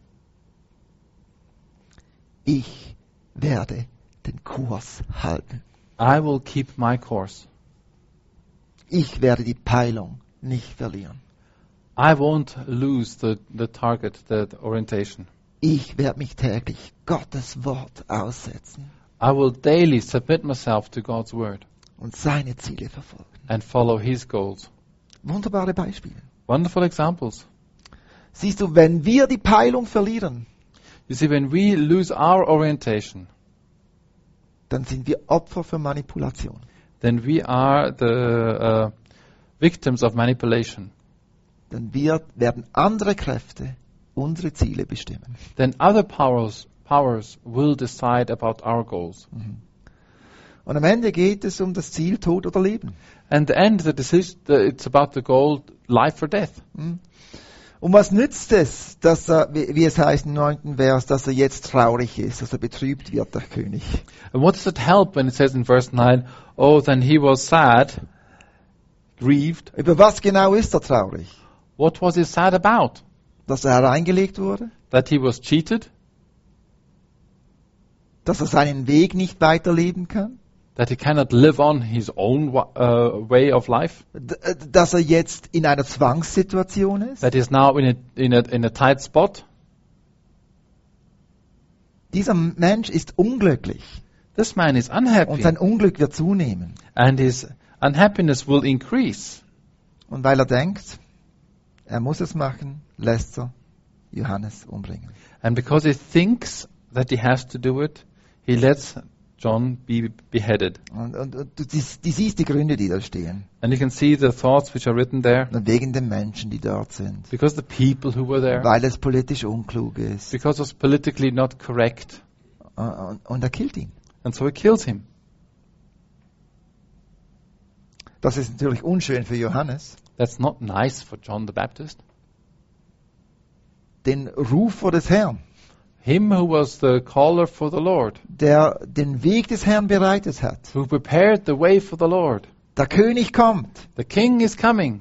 Ich werde den Kurs halten. I will keep my course. Ich werde die Peilung nicht verlieren. I won't lose the target, the orientation. Ich werde mich täglich Gottes Wort aussetzen I will daily submit myself to God's word und seine Ziele verfolgen. and follow his goals. Wunderbare Beispiele. Wonderful examples. Siehst du, wenn wir die Peilung verlieren, You see, when we lose our orientation, dann sind wir Opfer für Manipulation. then we are the victims of manipulation. Dann werden andere Kräfte unsere Ziele bestimmen. Then other powers will decide about our goals. Und am Ende geht es um das Ziel Tod oder Leben. And the end, the decision, it's about the goal, life or death. Und was nützt es, dass er, wie es heißt im 9. Vers, dass er jetzt traurig ist, dass er betrübt wird, der König? And what does it help when it says in verse 9, oh, then he was sad, grieved. Über was genau ist er traurig? What was he sad about? Dass er hereingelegt wurde? That he was cheated? Dass er seinen Weg nicht weiterleben kann? That he cannot live on his own way of life? Dass er jetzt in einer Zwangssituation ist? That he's now in a tight spot? Dieser Mensch ist unglücklich. This man is Und unhappy. sein Unglück wird zunehmen. And his unhappiness will increase. Und weil er denkt, er muss es machen, lässt er Johannes umbringen. And because he thinks that he has to do it, he lets John be beheaded. Und du siehst die Gründe, die da stehen. And you can see the thoughts which are written there. Und wegen den Menschen, die dort sind. Because the people who were there. Weil es politisch unklug ist. Because it was politically not correct. Und er killt ihn. And so he kills him. Das ist natürlich unschön für Johannes. That's not nice for John the Baptist. Den Rufer des Herrn, Him who was the caller for the Lord. der den Weg des Herrn bereitet hat. Who prepared the way for the Lord. Der König kommt. The king is coming.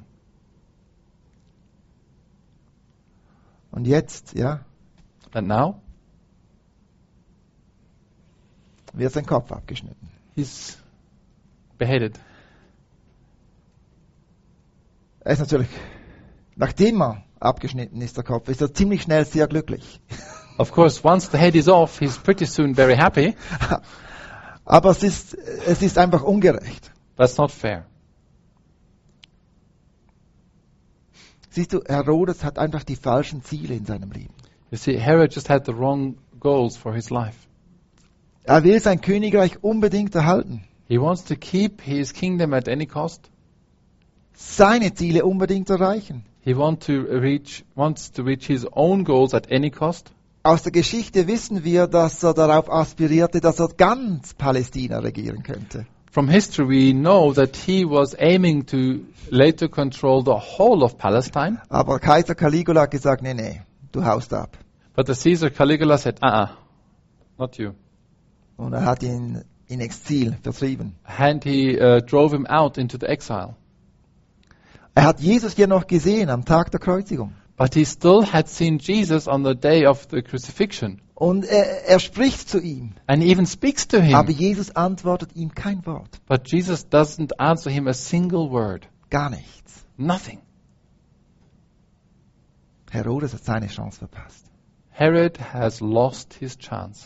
Und jetzt, ja, And now wird sein Kopf abgeschnitten. he's beheaded. Er ist natürlich, nachdem er abgeschnitten ist, der Kopf, ist er ziemlich schnell sehr glücklich. Of course, once the head is off, he's pretty soon very happy. Aber es ist einfach ungerecht. That's not fair. Siehst du, Herodes hat einfach die falschen Ziele in seinem Leben. You see, Herod just had the wrong goals for his life. Er will sein Königreich unbedingt erhalten. He wants to keep his kingdom at any cost. Seine Ziele unbedingt erreichen. He wants to reach his own goals at any cost. Aus der Geschichte wissen wir, dass er darauf aspirierte, dass er ganz Palästina regieren könnte. From history, we know that he was aiming to later control the whole of Palestine. Aber Kaiser Caligula hat gesagt, nee, du haust ab. But the Caesar Caligula said, not you. Und er hat ihn in Exil vertrieben. And he drove him out into the exile. Er hat Jesus ja noch gesehen am Tag der Kreuzigung. But he still had seen Jesus on the day of the crucifixion. Und er spricht zu ihm. And he even speaks to him. Aber Jesus antwortet ihm kein Wort. But Jesus doesn't answer him a single word. Gar nichts. Nothing. Herodes hat seine Chance verpasst. Herod has lost his chance.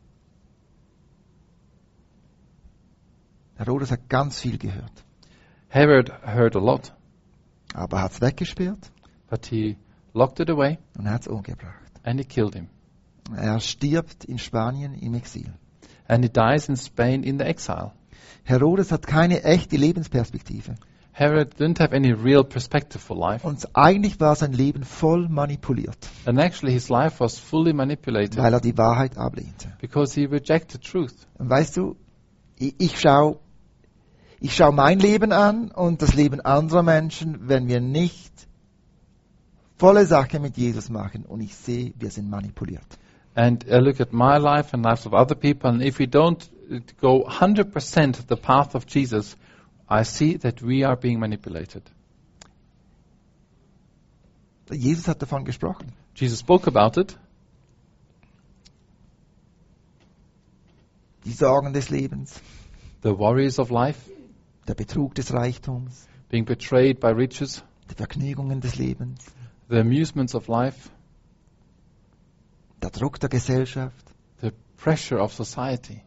Herodes hat ganz viel gehört, Herod heard a lot, aber er hat es weggesperrt but he locked it away und er hat es umgebracht. and he killed him. Er stirbt in Spanien im Exil. And he dies in Spain in the exile. Herodes hat keine echte Lebensperspektive. Herod didn't have any real perspective for life. Und eigentlich war sein Leben voll manipuliert, And actually his life was fully manipulated weil er die Wahrheit ablehnte. because he rejected truth. Und weißt du, ich schau mein Leben an und das Leben anderer Menschen, wenn wir nicht volle Sache mit Jesus machen und ich sehe, wir sind manipuliert. And I look at my life and lives of other people, and if we don't go 100% the path of Jesus, I see that we are being manipulated. Jesus hat davon gesprochen. Jesus spoke about it. Die Sorgen des Lebens, The worries of life, der Betrug des Reichtums, being betrayed by riches, die Vergnügungen des Lebens, the amusements of life, der Druck der Gesellschaft. the pressure of society.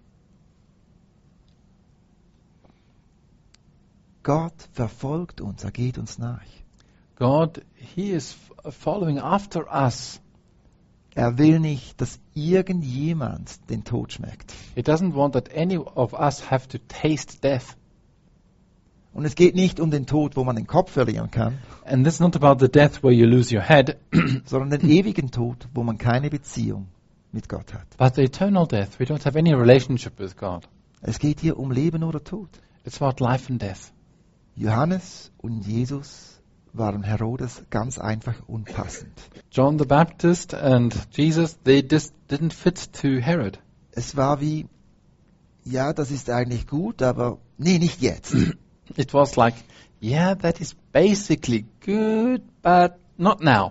Gott verfolgt uns, er geht uns nach. God, He is following after us. Er will nicht, dass irgendjemand den Tod schmeckt. He doesn't want that any of us have to taste death. Und es geht nicht um den Tod, wo man den Kopf verlieren kann, And this is not about the death where you lose your head, sondern den ewigen Tod, wo man keine Beziehung mit Gott hat. but the eternal death. We don't have any relationship with God. Es geht hier um Leben oder Tod. It's about life and death. Johannes und Jesus waren Herodes ganz einfach unpassend. John the Baptist and Jesus, they just didn't fit to Herod. Es war wie, ja, das ist eigentlich gut, aber nee, nicht jetzt. It was like, yeah, that is basically good, but not now.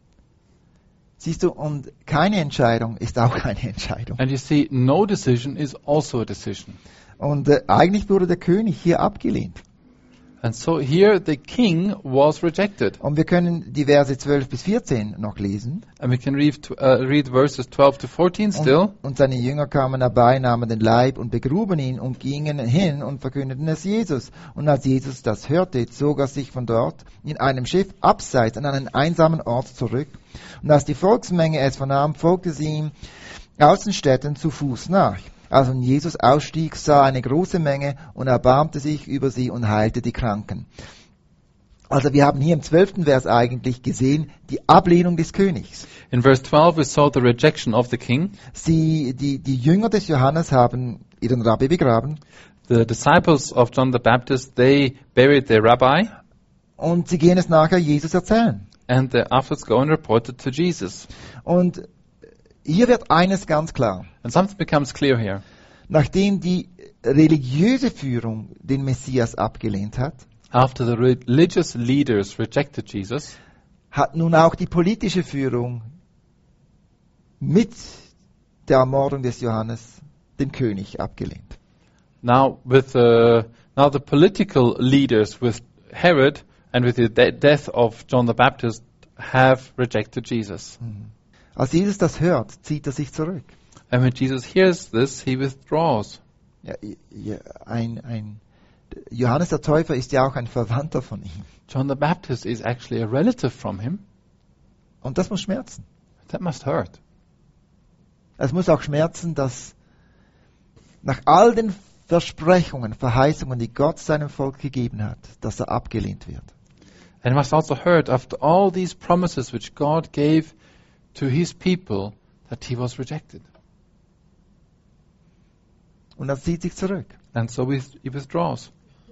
Siehst du, und keine Entscheidung ist auch eine Entscheidung. And you see, no decision is also a decision. Und eigentlich wurde der König hier abgelehnt. And so here the king was rejected. Und wir können die Verse 12 bis 14 noch lesen. And we can read verses 12 to 14 still. Und seine Jünger kamen herbei, nahmen den Leib und begruben ihn und gingen hin und verkündeten es Jesus. Und als Jesus das hörte, zog er sich von dort in einem Schiff abseits an einen einsamen Ort zurück. Und als die Volksmenge es vernahm, folgte sie ihm aus den Städten zu Fuß nach. Als nun Jesus ausstieg, sah eine große Menge und erbarmte sich über sie und heilte die Kranken. Also wir haben hier im 12. Vers eigentlich gesehen, die Ablehnung des Königs. In verse 12 we saw the rejection of the king. Die Jünger des Johannes haben ihren Rabbi begraben The disciples of John the Baptist, they buried their rabbi, und sie gehen es nachher Jesus erzählen. and they afterwards go and report it to Jesus. Und hier wird eines ganz klar. And something becomes clear here. Nachdem die religiöse Führung den Messias abgelehnt hat, After the religious leaders rejected Jesus, hat nun auch die politische Führung mit der Ermordung des Johannes den König abgelehnt. now the political leaders with Herod and with the death of John the Baptist have rejected Jesus. Als Jesus das hört, zieht er sich zurück. And when Jesus hears this, he withdraws. Ja, Johannes der Täufer ist ja auch ein Verwandter von ihm. John the Baptist is actually a relative from him. Und das muss schmerzen. That must hurt. Es muss auch schmerzen, dass nach all den Versprechungen, Verheißungen, die Gott seinem Volk gegeben hat, dass er abgelehnt wird. And it must also hurt after all these promises which God gave to his people that he was rejected. Und er zieht sich zurück. And so he withdraws.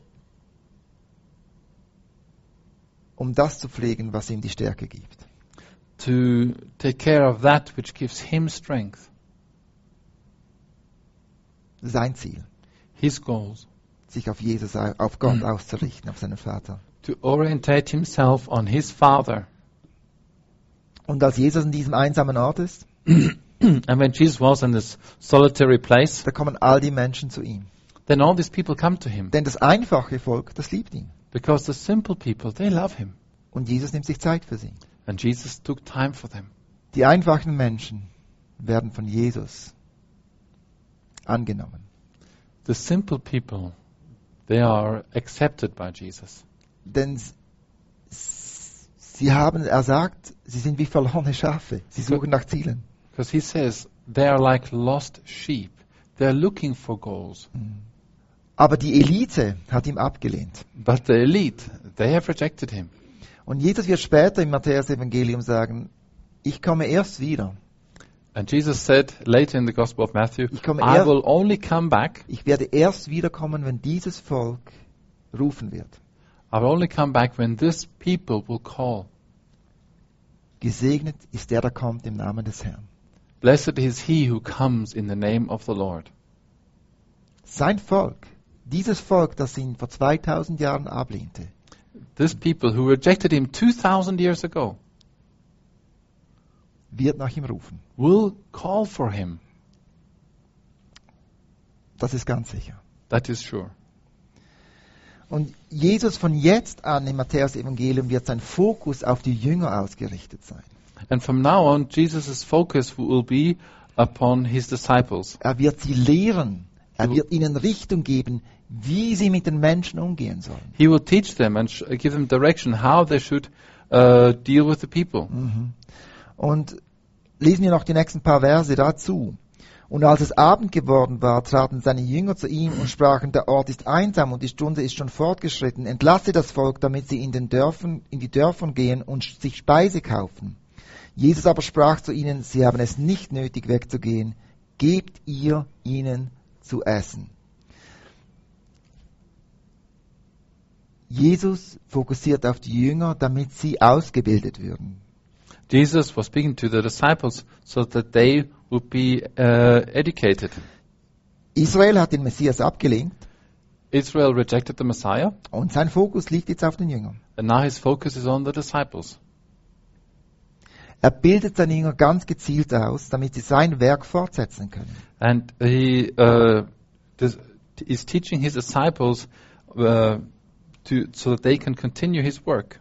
Um das zu pflegen, was ihm die Stärke gibt. To take care of that which gives him strength. Sein Ziel, His goals. sich auf Jesus, auf Gott auszurichten, auf seinen Vater. To orientate himself on his Father. Und als Jesus in diesem einsamen Ort ist, And when Jesus was in this solitary place, da kommen all die Menschen zu ihm. then all these people come to him. Denn das einfache Volk, das liebt ihn. Because the simple people, they love him. Und Jesus nimmt sich Zeit für sie. And Jesus took time for them. Die einfachen Menschen werden von Jesus angenommen. The simple people, they are accepted by Jesus. Denn er sagt, sie sind wie verlorene Schafe. Sie suchen nach Zielen. Because he says they are like lost sheep. They're looking for goals. Aber die Elite hat ihn abgelehnt. But the elite, they have rejected him. Und Jesus wird später im Matthäus-Evangelium sagen, ich komme erst wieder. And Jesus said later in the Gospel of Matthew, Ich komme I erst- will only come back. Ich werde erst wiederkommen, wenn dieses Volk rufen wird. I will only come back when this people will call. Gesegnet ist der kommt im Namen des Herrn. Blessed is he who comes in the name of the Lord. Sein Volk, dieses Volk, das ihn vor 2000 Jahren ablehnte, This people who rejected him 2,000 years ago wird nach ihm rufen. will call for him. Das ist ganz sicher. That is sure. Und Jesus von jetzt an im Matthäus-Evangelium wird sein Fokus auf die Jünger ausgerichtet sein. And from now on, Jesus' focus will be upon his disciples. Er wird sie lehren. Er wird ihnen Richtung geben, wie sie mit den Menschen umgehen sollen. He will teach them and give them direction how they should deal with the people. Und lesen wir noch die nächsten paar Verse dazu. Und als es Abend geworden war, traten seine Jünger zu ihm und sprachen, der Ort ist einsam und die Stunde ist schon fortgeschritten. Entlasse das Volk, damit sie in die Dörfern gehen und sich Speise kaufen. Jesus aber sprach zu ihnen, sie haben es nicht nötig wegzugehen. Gebt ihr ihnen zu essen. Jesus fokussiert auf die Jünger, damit sie ausgebildet würden. Jesus was speaking to the disciples so that they would be educated. Israel hat den Messias abgelehnt Israel rejected the Messiah, und sein Fokus liegt jetzt auf den Jüngern. and now his focus is on the disciples. Er bildet seine Jünger ganz gezielt aus, damit sie sein Werk fortsetzen können. And he is teaching his disciples so that they can continue his work.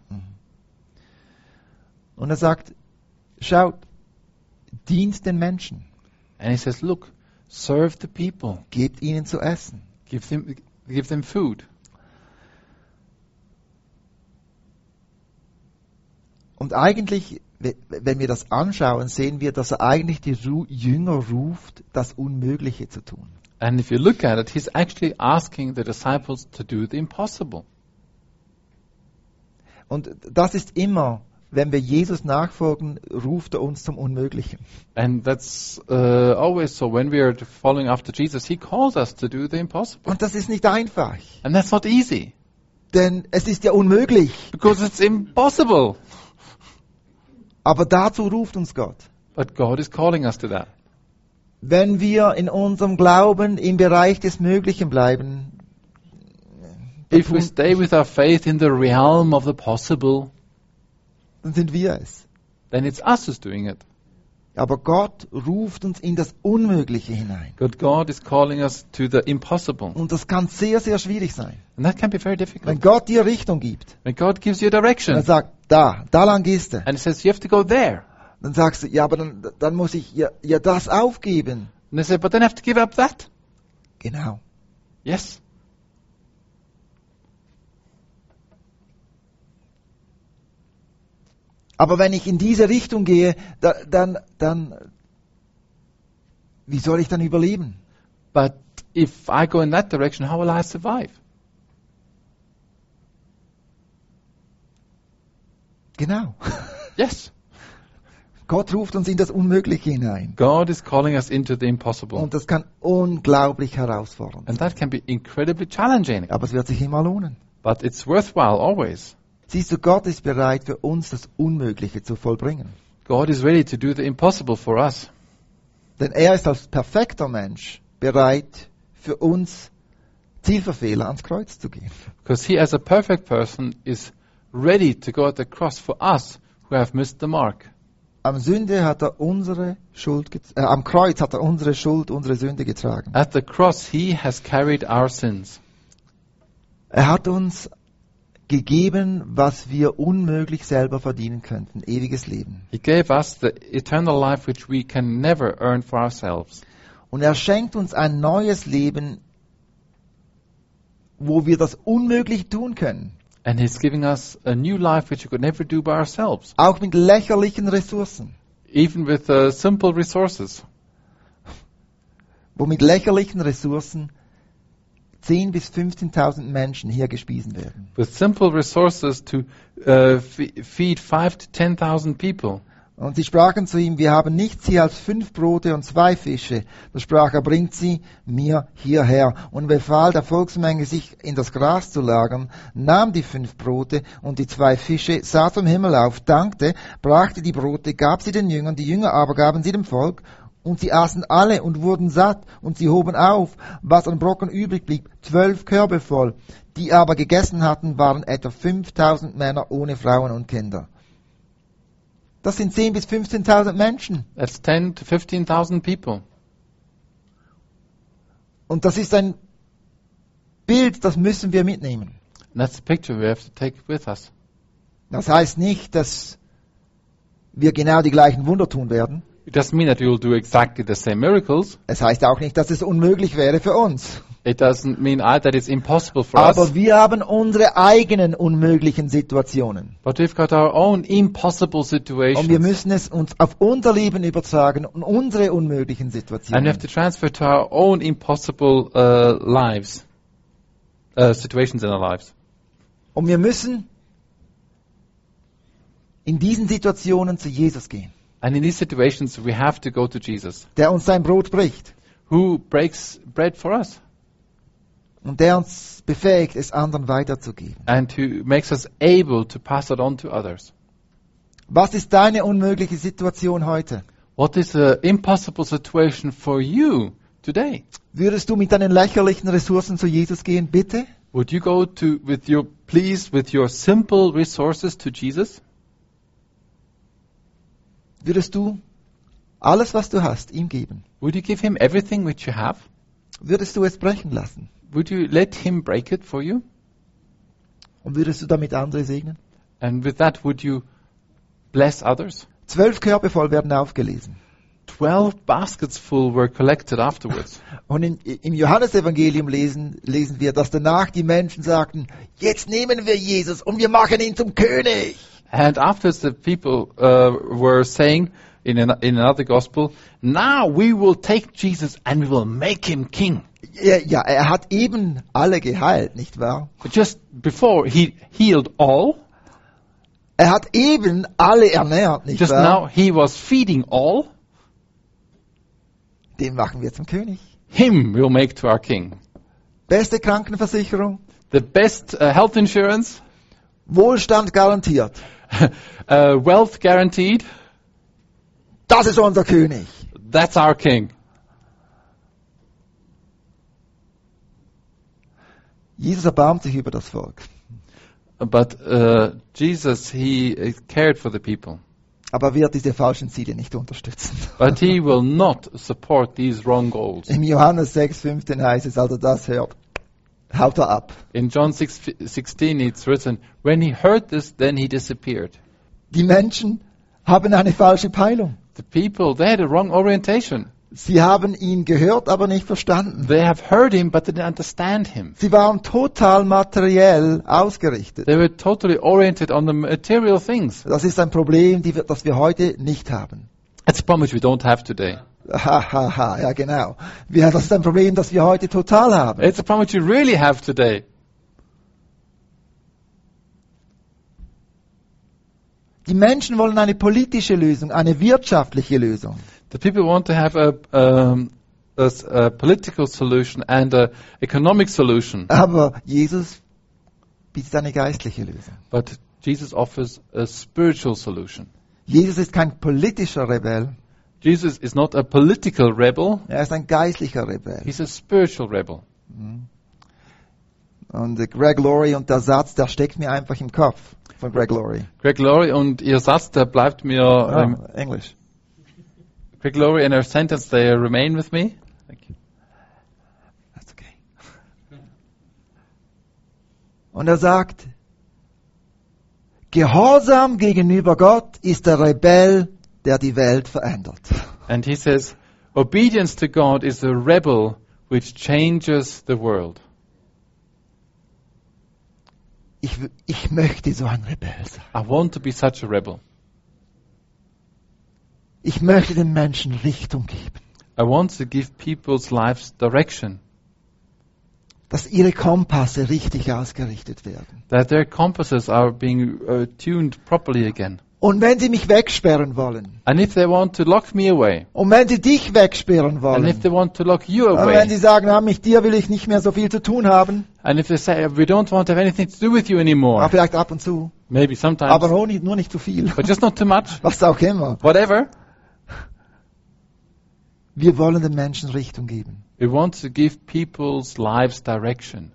Und er sagt, schaut, dient den Menschen, And he says, look, serve the people. gebt ihnen zu essen. Give them food. Und eigentlich, wenn wir das anschauen, sehen wir, dass er eigentlich die Jünger ruft, das Unmögliche zu tun. And if you look at it, he's actually asking the disciples to do the impossible. Und das ist immer, wenn wir Jesus nachfolgen, ruft er uns zum Unmöglichen. And that's always so. When we are following after Jesus, he calls us to do the impossible. Und das ist nicht einfach, And that's not easy, denn es ist ja unmöglich. because it's impossible. Aber dazu ruft uns Gott. But God is calling us to that. Wenn wir in unserem Glauben im Bereich des Möglichen bleiben, If we stay with our faith in the realm of the possible, dann sind wir es. then it's us who's doing it. Aber Gott ruft uns in das Unmögliche hinein. But God is calling us to the impossible. Und das kann sehr, sehr schwierig sein. And that can be very Wenn difficult. Gott dir Richtung gibt, When God gives you a und er direction, sagt, da lang gehst du, and He says, you have to go there. dann sagst du, ja, aber dann muss ich ja das aufgeben. And they say, but then I have to give up that. Genau. Yes. Aber wenn ich in diese Richtung gehe, dann wie soll ich dann überleben? But if I go in that direction, how will I survive? Genau. Yes. Gott ruft uns in das Unmögliche hinein. God is calling us into the impossible. Und das kann unglaublich herausfordernd And sein. that can be incredibly challenging. Aber es wird sich immer lohnen. But it's worthwhile always. Siehst du, Gott ist bereit, für uns das Unmögliche zu vollbringen. God is ready to do the impossible for us. Denn er ist als perfekter Mensch bereit, für uns Zielverfehler ans Kreuz zu gehen. Because He, as a perfect person, is ready to go at the cross for us who have missed the mark. Am Kreuz hat er unsere Schuld, unsere Sünde getragen. At the cross, He has carried our sins. Er hat uns gegeben, was wir unmöglich selber verdienen könnten. Ewiges Leben. He gave us the eternal life which we can never earn for ourselves. Und er schenkt uns ein neues Leben, wo wir das unmöglich tun können. And He's giving us a new life which we could never do by ourselves. Auch mit lächerlichen Ressourcen. Even with simple resources. Wo mit lächerlichen Ressourcen 10.000 bis 15.000 Menschen hier gespiesen werden. With simple resources to feed 5,000 to 10,000 people. Und sie sprachen zu ihm, wir haben nichts hier als 5 Brote und 2 Fische. Da sprach er, bringt sie mir hierher. Und befahl der Volksmenge, sich in das Gras zu lagern, nahm die 5 Brote und die 2 Fische, sah zum Himmel auf, dankte, brachte die Brote, gab sie den Jüngern, die Jünger aber gaben sie dem Volk. Und sie aßen alle und wurden satt, und sie hoben auf, was an Brocken übrig blieb, 12 Körbe voll. Die aber gegessen hatten, waren etwa 5.000 Männer ohne Frauen und Kinder. Das sind 10.000 bis 15.000 Menschen. That's 10,000 to 15,000 people. Und das ist ein Bild, das müssen wir mitnehmen. And that's the picture we have to take with us. Das heißt nicht, dass wir genau die gleichen Wunder tun werden. It doesn't mean that we will do exactly the same miracles. Es heißt auch nicht, dass es unmöglich wäre für uns. It doesn't mean either that it's impossible for Aber us. wir haben unsere eigenen unmöglichen Situationen. But we've got our own impossible Und wir situations. müssen es uns auf unser Leben übertragen und unsere unmöglichen And we Situationen. have to transfer to our own impossible lives, situations in our lives. Und wir müssen in diesen Situationen zu Jesus gehen, And in these situations, we have to go to Jesus, der uns sein Brot bricht who breaks bread for us und der uns befähigt, es anderen weiterzugeben. and who makes us able to pass it on to others. Was ist deine unmögliche Situation heute? What is an impossible situation for you today? Würdest du mit deinen lächerlichen Ressourcen zu Jesus gehen, bitte? Would you go to with your simple resources to Jesus? Würdest du alles, was du hast, ihm geben? Would you give him everything which you have? Würdest du es brechen lassen? Would you let him break it for you? Und würdest du damit andere segnen? And with that, would you bless others? 12 Körbe voll werden aufgelesen. 12 baskets full were collected afterwards. Und im Johannesevangelium lesen wir, dass danach die Menschen sagten, jetzt nehmen wir Jesus und wir machen ihn zum König. And afterwards, the people were saying in another gospel, now we will take Jesus and we will make him king. Ja, er hat eben alle geheilt, nicht wahr? Just before, he healed all. Er hat eben alle ernährt, nicht Just wahr? now, he was feeding all. Den machen wir zum König. Him we'll make to our king. Beste Krankenversicherung, The best health insurance, Wohlstand garantiert. wealth guaranteed. Das ist unser König. That's our king. Jesus erbarmt sich über das Volk. But Jesus, he cared for the people. Aber wird diese falschen Ziele nicht unterstützen. But he will not support these wrong goals. Im Johannes 6,15 heißt es, also das hört, haut er ab. In John 6:16 it's written, when he heard this, then he disappeared. Die Menschen haben eine falsche Peilung. The people, they had a wrong orientation. Sie haben ihn gehört, aber nicht verstanden. They have heard him, but they didn't understand him. Sie waren total materiell ausgerichtet. They were totally oriented on the material things. Das ist ein Problem, das wir heute nicht haben. That's a problem which we don't have today. Ja genau. Das ist ein Problem, das wir heute total haben. It's a problem which you really have today. Die Menschen wollen eine politische Lösung, eine wirtschaftliche Lösung. The people want to have a political solution and a economic solution. Aber Jesus bietet eine geistliche Lösung. But Jesus offers a spiritual solution. Jesus ist kein politischer Rebell, Jesus is not a political rebel. er ist ein geistlicher Rebell. He's a spiritual rebel. Und Greg Laurie und der Satz, der steckt mir einfach im Kopf von Greg Laurie. Greg Laurie und ihr Satz, der bleibt mir Englisch. Greg Laurie and her sentence, they remain with me. Thank you. That's okay. Und er sagt, Gehorsam gegenüber Gott ist der Rebell, der die Welt verändert. And he says, obedience to God is a rebel which changes the world. Ich möchte so ein Rebell sein. I want to be such a rebel. Ich möchte den Menschen Richtung geben. I want to give people's lives direction. Dass ihre Kompasse richtig ausgerichtet werden. That their compasses are being tuned properly again. Und wenn sie mich wegsperren wollen, And if they want to lock me away, und wenn sie dich wegsperren and wollen, if they want to lock you und wenn away, sie sagen, mit dir will ich nicht mehr so viel zu tun haben, and if they say, we don't want to have anything to do with you anymore, vielleicht ab und zu, maybe sometimes, aber nur nicht zu viel, but just not too much, was auch immer. whatever, Wir wollen den Menschen Richtung geben. we want to give people's lives direction.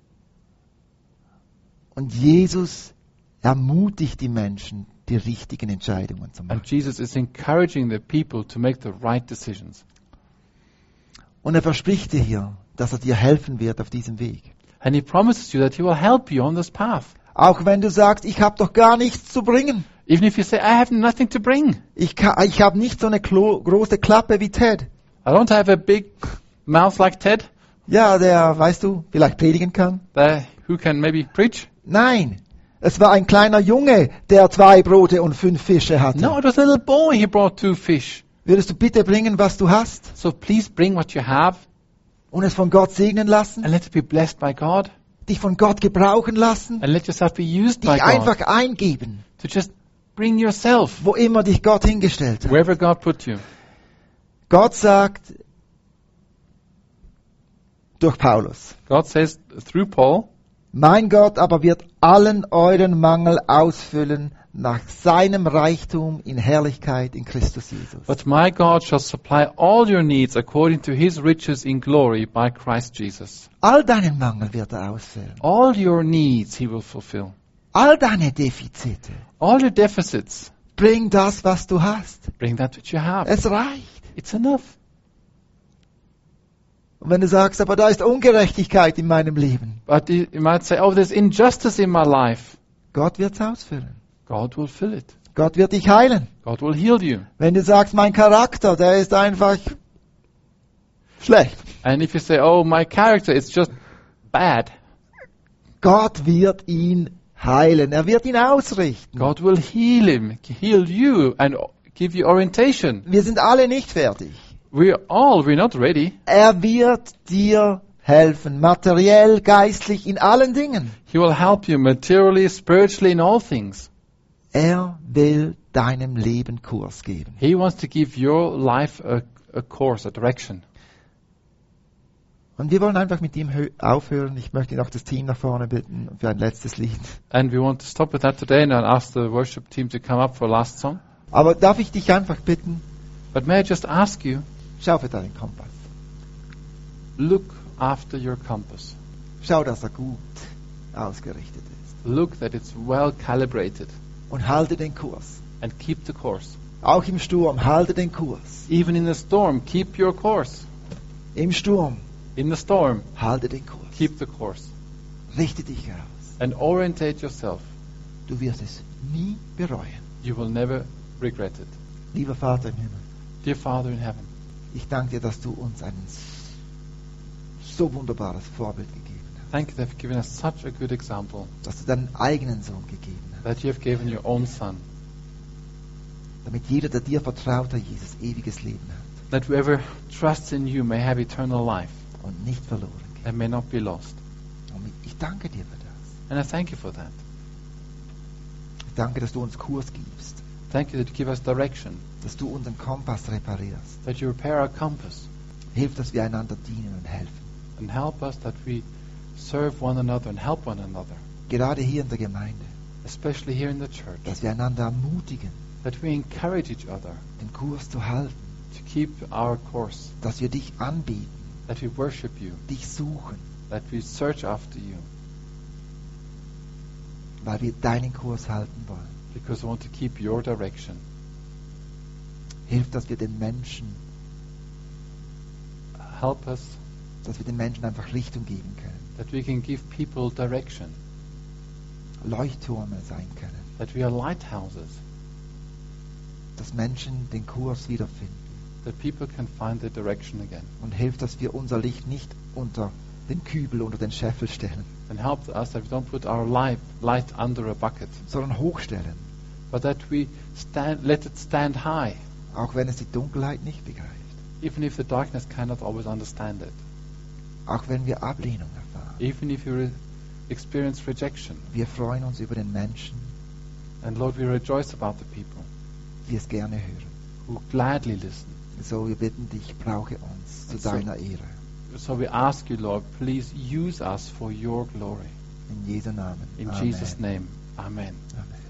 Und Jesus ermutigt die Menschen, die richtigen Entscheidungen zu And machen. Jesus is encouraging the people to make the right decisions. Und er verspricht dir hier, dass er dir helfen wird auf diesem Weg. And he promises you that he will help you on this path. Auch wenn du sagst, ich habe doch gar nichts zu bringen. Even if you say, I have nothing to bring. Ich habe nicht so eine große Klappe wie Ted. I don't have a big mouth like Ted, Ja, der, weißt du, vielleicht predigen kann. who can maybe preach. Nein, es war ein kleiner Junge, der 2 Brote und 5 Fische hatte. No, it was a little boy. He brought 2 fish. Würdest du bitte bringen, was du hast So please bring what you have und es von Gott segnen lassen? and let it be blessed by God Dich von Gott gebrauchen lassen? and let yourself be used by Dich God einfach eingeben, to just bring yourself wo immer dich Gott hingestellt hat. wherever God put you. Gott sagt durch Paulus, God says through Paul, mein Gott aber wird allen euren Mangel ausfüllen nach seinem Reichtum in Herrlichkeit in Christus Jesus. but my God shall supply all your needs according to his riches in glory by Christ Jesus. All deinen Mangel wird er ausfüllen. All your needs he will fulfill. All deine Defizite. All your deficits, Bring das, was du hast. bring that which you have. Es reicht. It's enough. Und wenn du sagst, aber da ist Ungerechtigkeit in meinem Leben, But you might say, oh, there's injustice in my life. Gott wird es ausfüllen. God will fill it. Gott wird dich heilen. God will heal you. Wenn du sagst, mein Charakter, der ist einfach schlecht. And if you say, oh, my character is just bad, Gott wird ihn heilen. Er wird ihn ausrichten. God will heal him, heal you, and give you orientation. Wir sind alle nicht fertig. We're not ready. Er wird dir helfen, materiell, geistlich, in allen Dingen. He will help you materially, spiritually, in all things. Er will deinem Leben Kurs geben. He wants to give your life a course, a direction. Und wir wollen einfach mit ihm aufhören. Ich möchte noch das Team nach vorne bitten für ein letztes Lied. And we want to stop with that today and I'll ask the worship team to come up for last song. Aber darf ich dich einfach bitten, But may I just ask you, schau für deinen Kompass. look after your compass. Schau, dass er gut ausgerichtet ist. Look that it's well calibrated Und halte den Kurs. and keep the course. Auch im Sturm, halte den Kurs. Even in the storm, keep your course. Im Sturm, In the storm, halte den Kurs. keep the course. Richte dich aus. And orientate yourself. Du wirst es nie bereuen. You will never regret it. Lieber Vater im Himmel, Dear Father in heaven, ich danke dir, dass du uns ein so wunderbares Vorbild gegeben hast. thank you that you've given us such a good example, Dass du deinen eigenen Sohn gegeben hast. that you have given your own Son, Damit jeder, der dir vertraut hat, Jesus ewiges Leben hat. that whoever trusts in you may have eternal life Und nicht verloren geht. and may not be lost. Und ich danke dir für das. And I thank you for that. Ich danke, dass du uns Kurs gibst. Thank you that you give us direction, Dass du unseren Kompass reparierst. that you repair our compass, Hilf, dass wir einander dienen und helfen. and help us that we serve one another and help one another, Gerade hier in der Gemeinde. especially here in the church, Dass wir einander ermutigen, that we encourage each other den Kurs zu halten. to keep our course, Dass wir dich anbieten, that we worship you, dich suchen, that we search after you, weil wir deinen Kurs halten wollen. because we want to keep your direction. Hilf, dass wir den Menschen, Help us dass wir den Menschen einfach Richtung geben können. that we can give people direction. Leuchttürme sein können, that we are lighthouses, dass Menschen den Kurs wiederfinden that people can find their direction again. und hilft, dass wir unser Licht nicht unter den Kübel, unter den Scheffel stellen, And help us that we don't put our light under a bucket, sondern hochstellen, but that we let it stand high, auch wenn es die Dunkelheit nicht begreift, even if the darkness cannot always understand it, auch wenn wir Ablehnung erfahren. even if you experience rejection. Wir freuen uns über den Menschen, And Lord, we rejoice about the people die es gerne hören. who gladly listen. So, wir bitten dich, brauche uns zu Und so- deiner Ehre. So we ask you, Lord, please use us for your glory. In Jesu Namen. In Amen. Jesus' name, amen. Amen.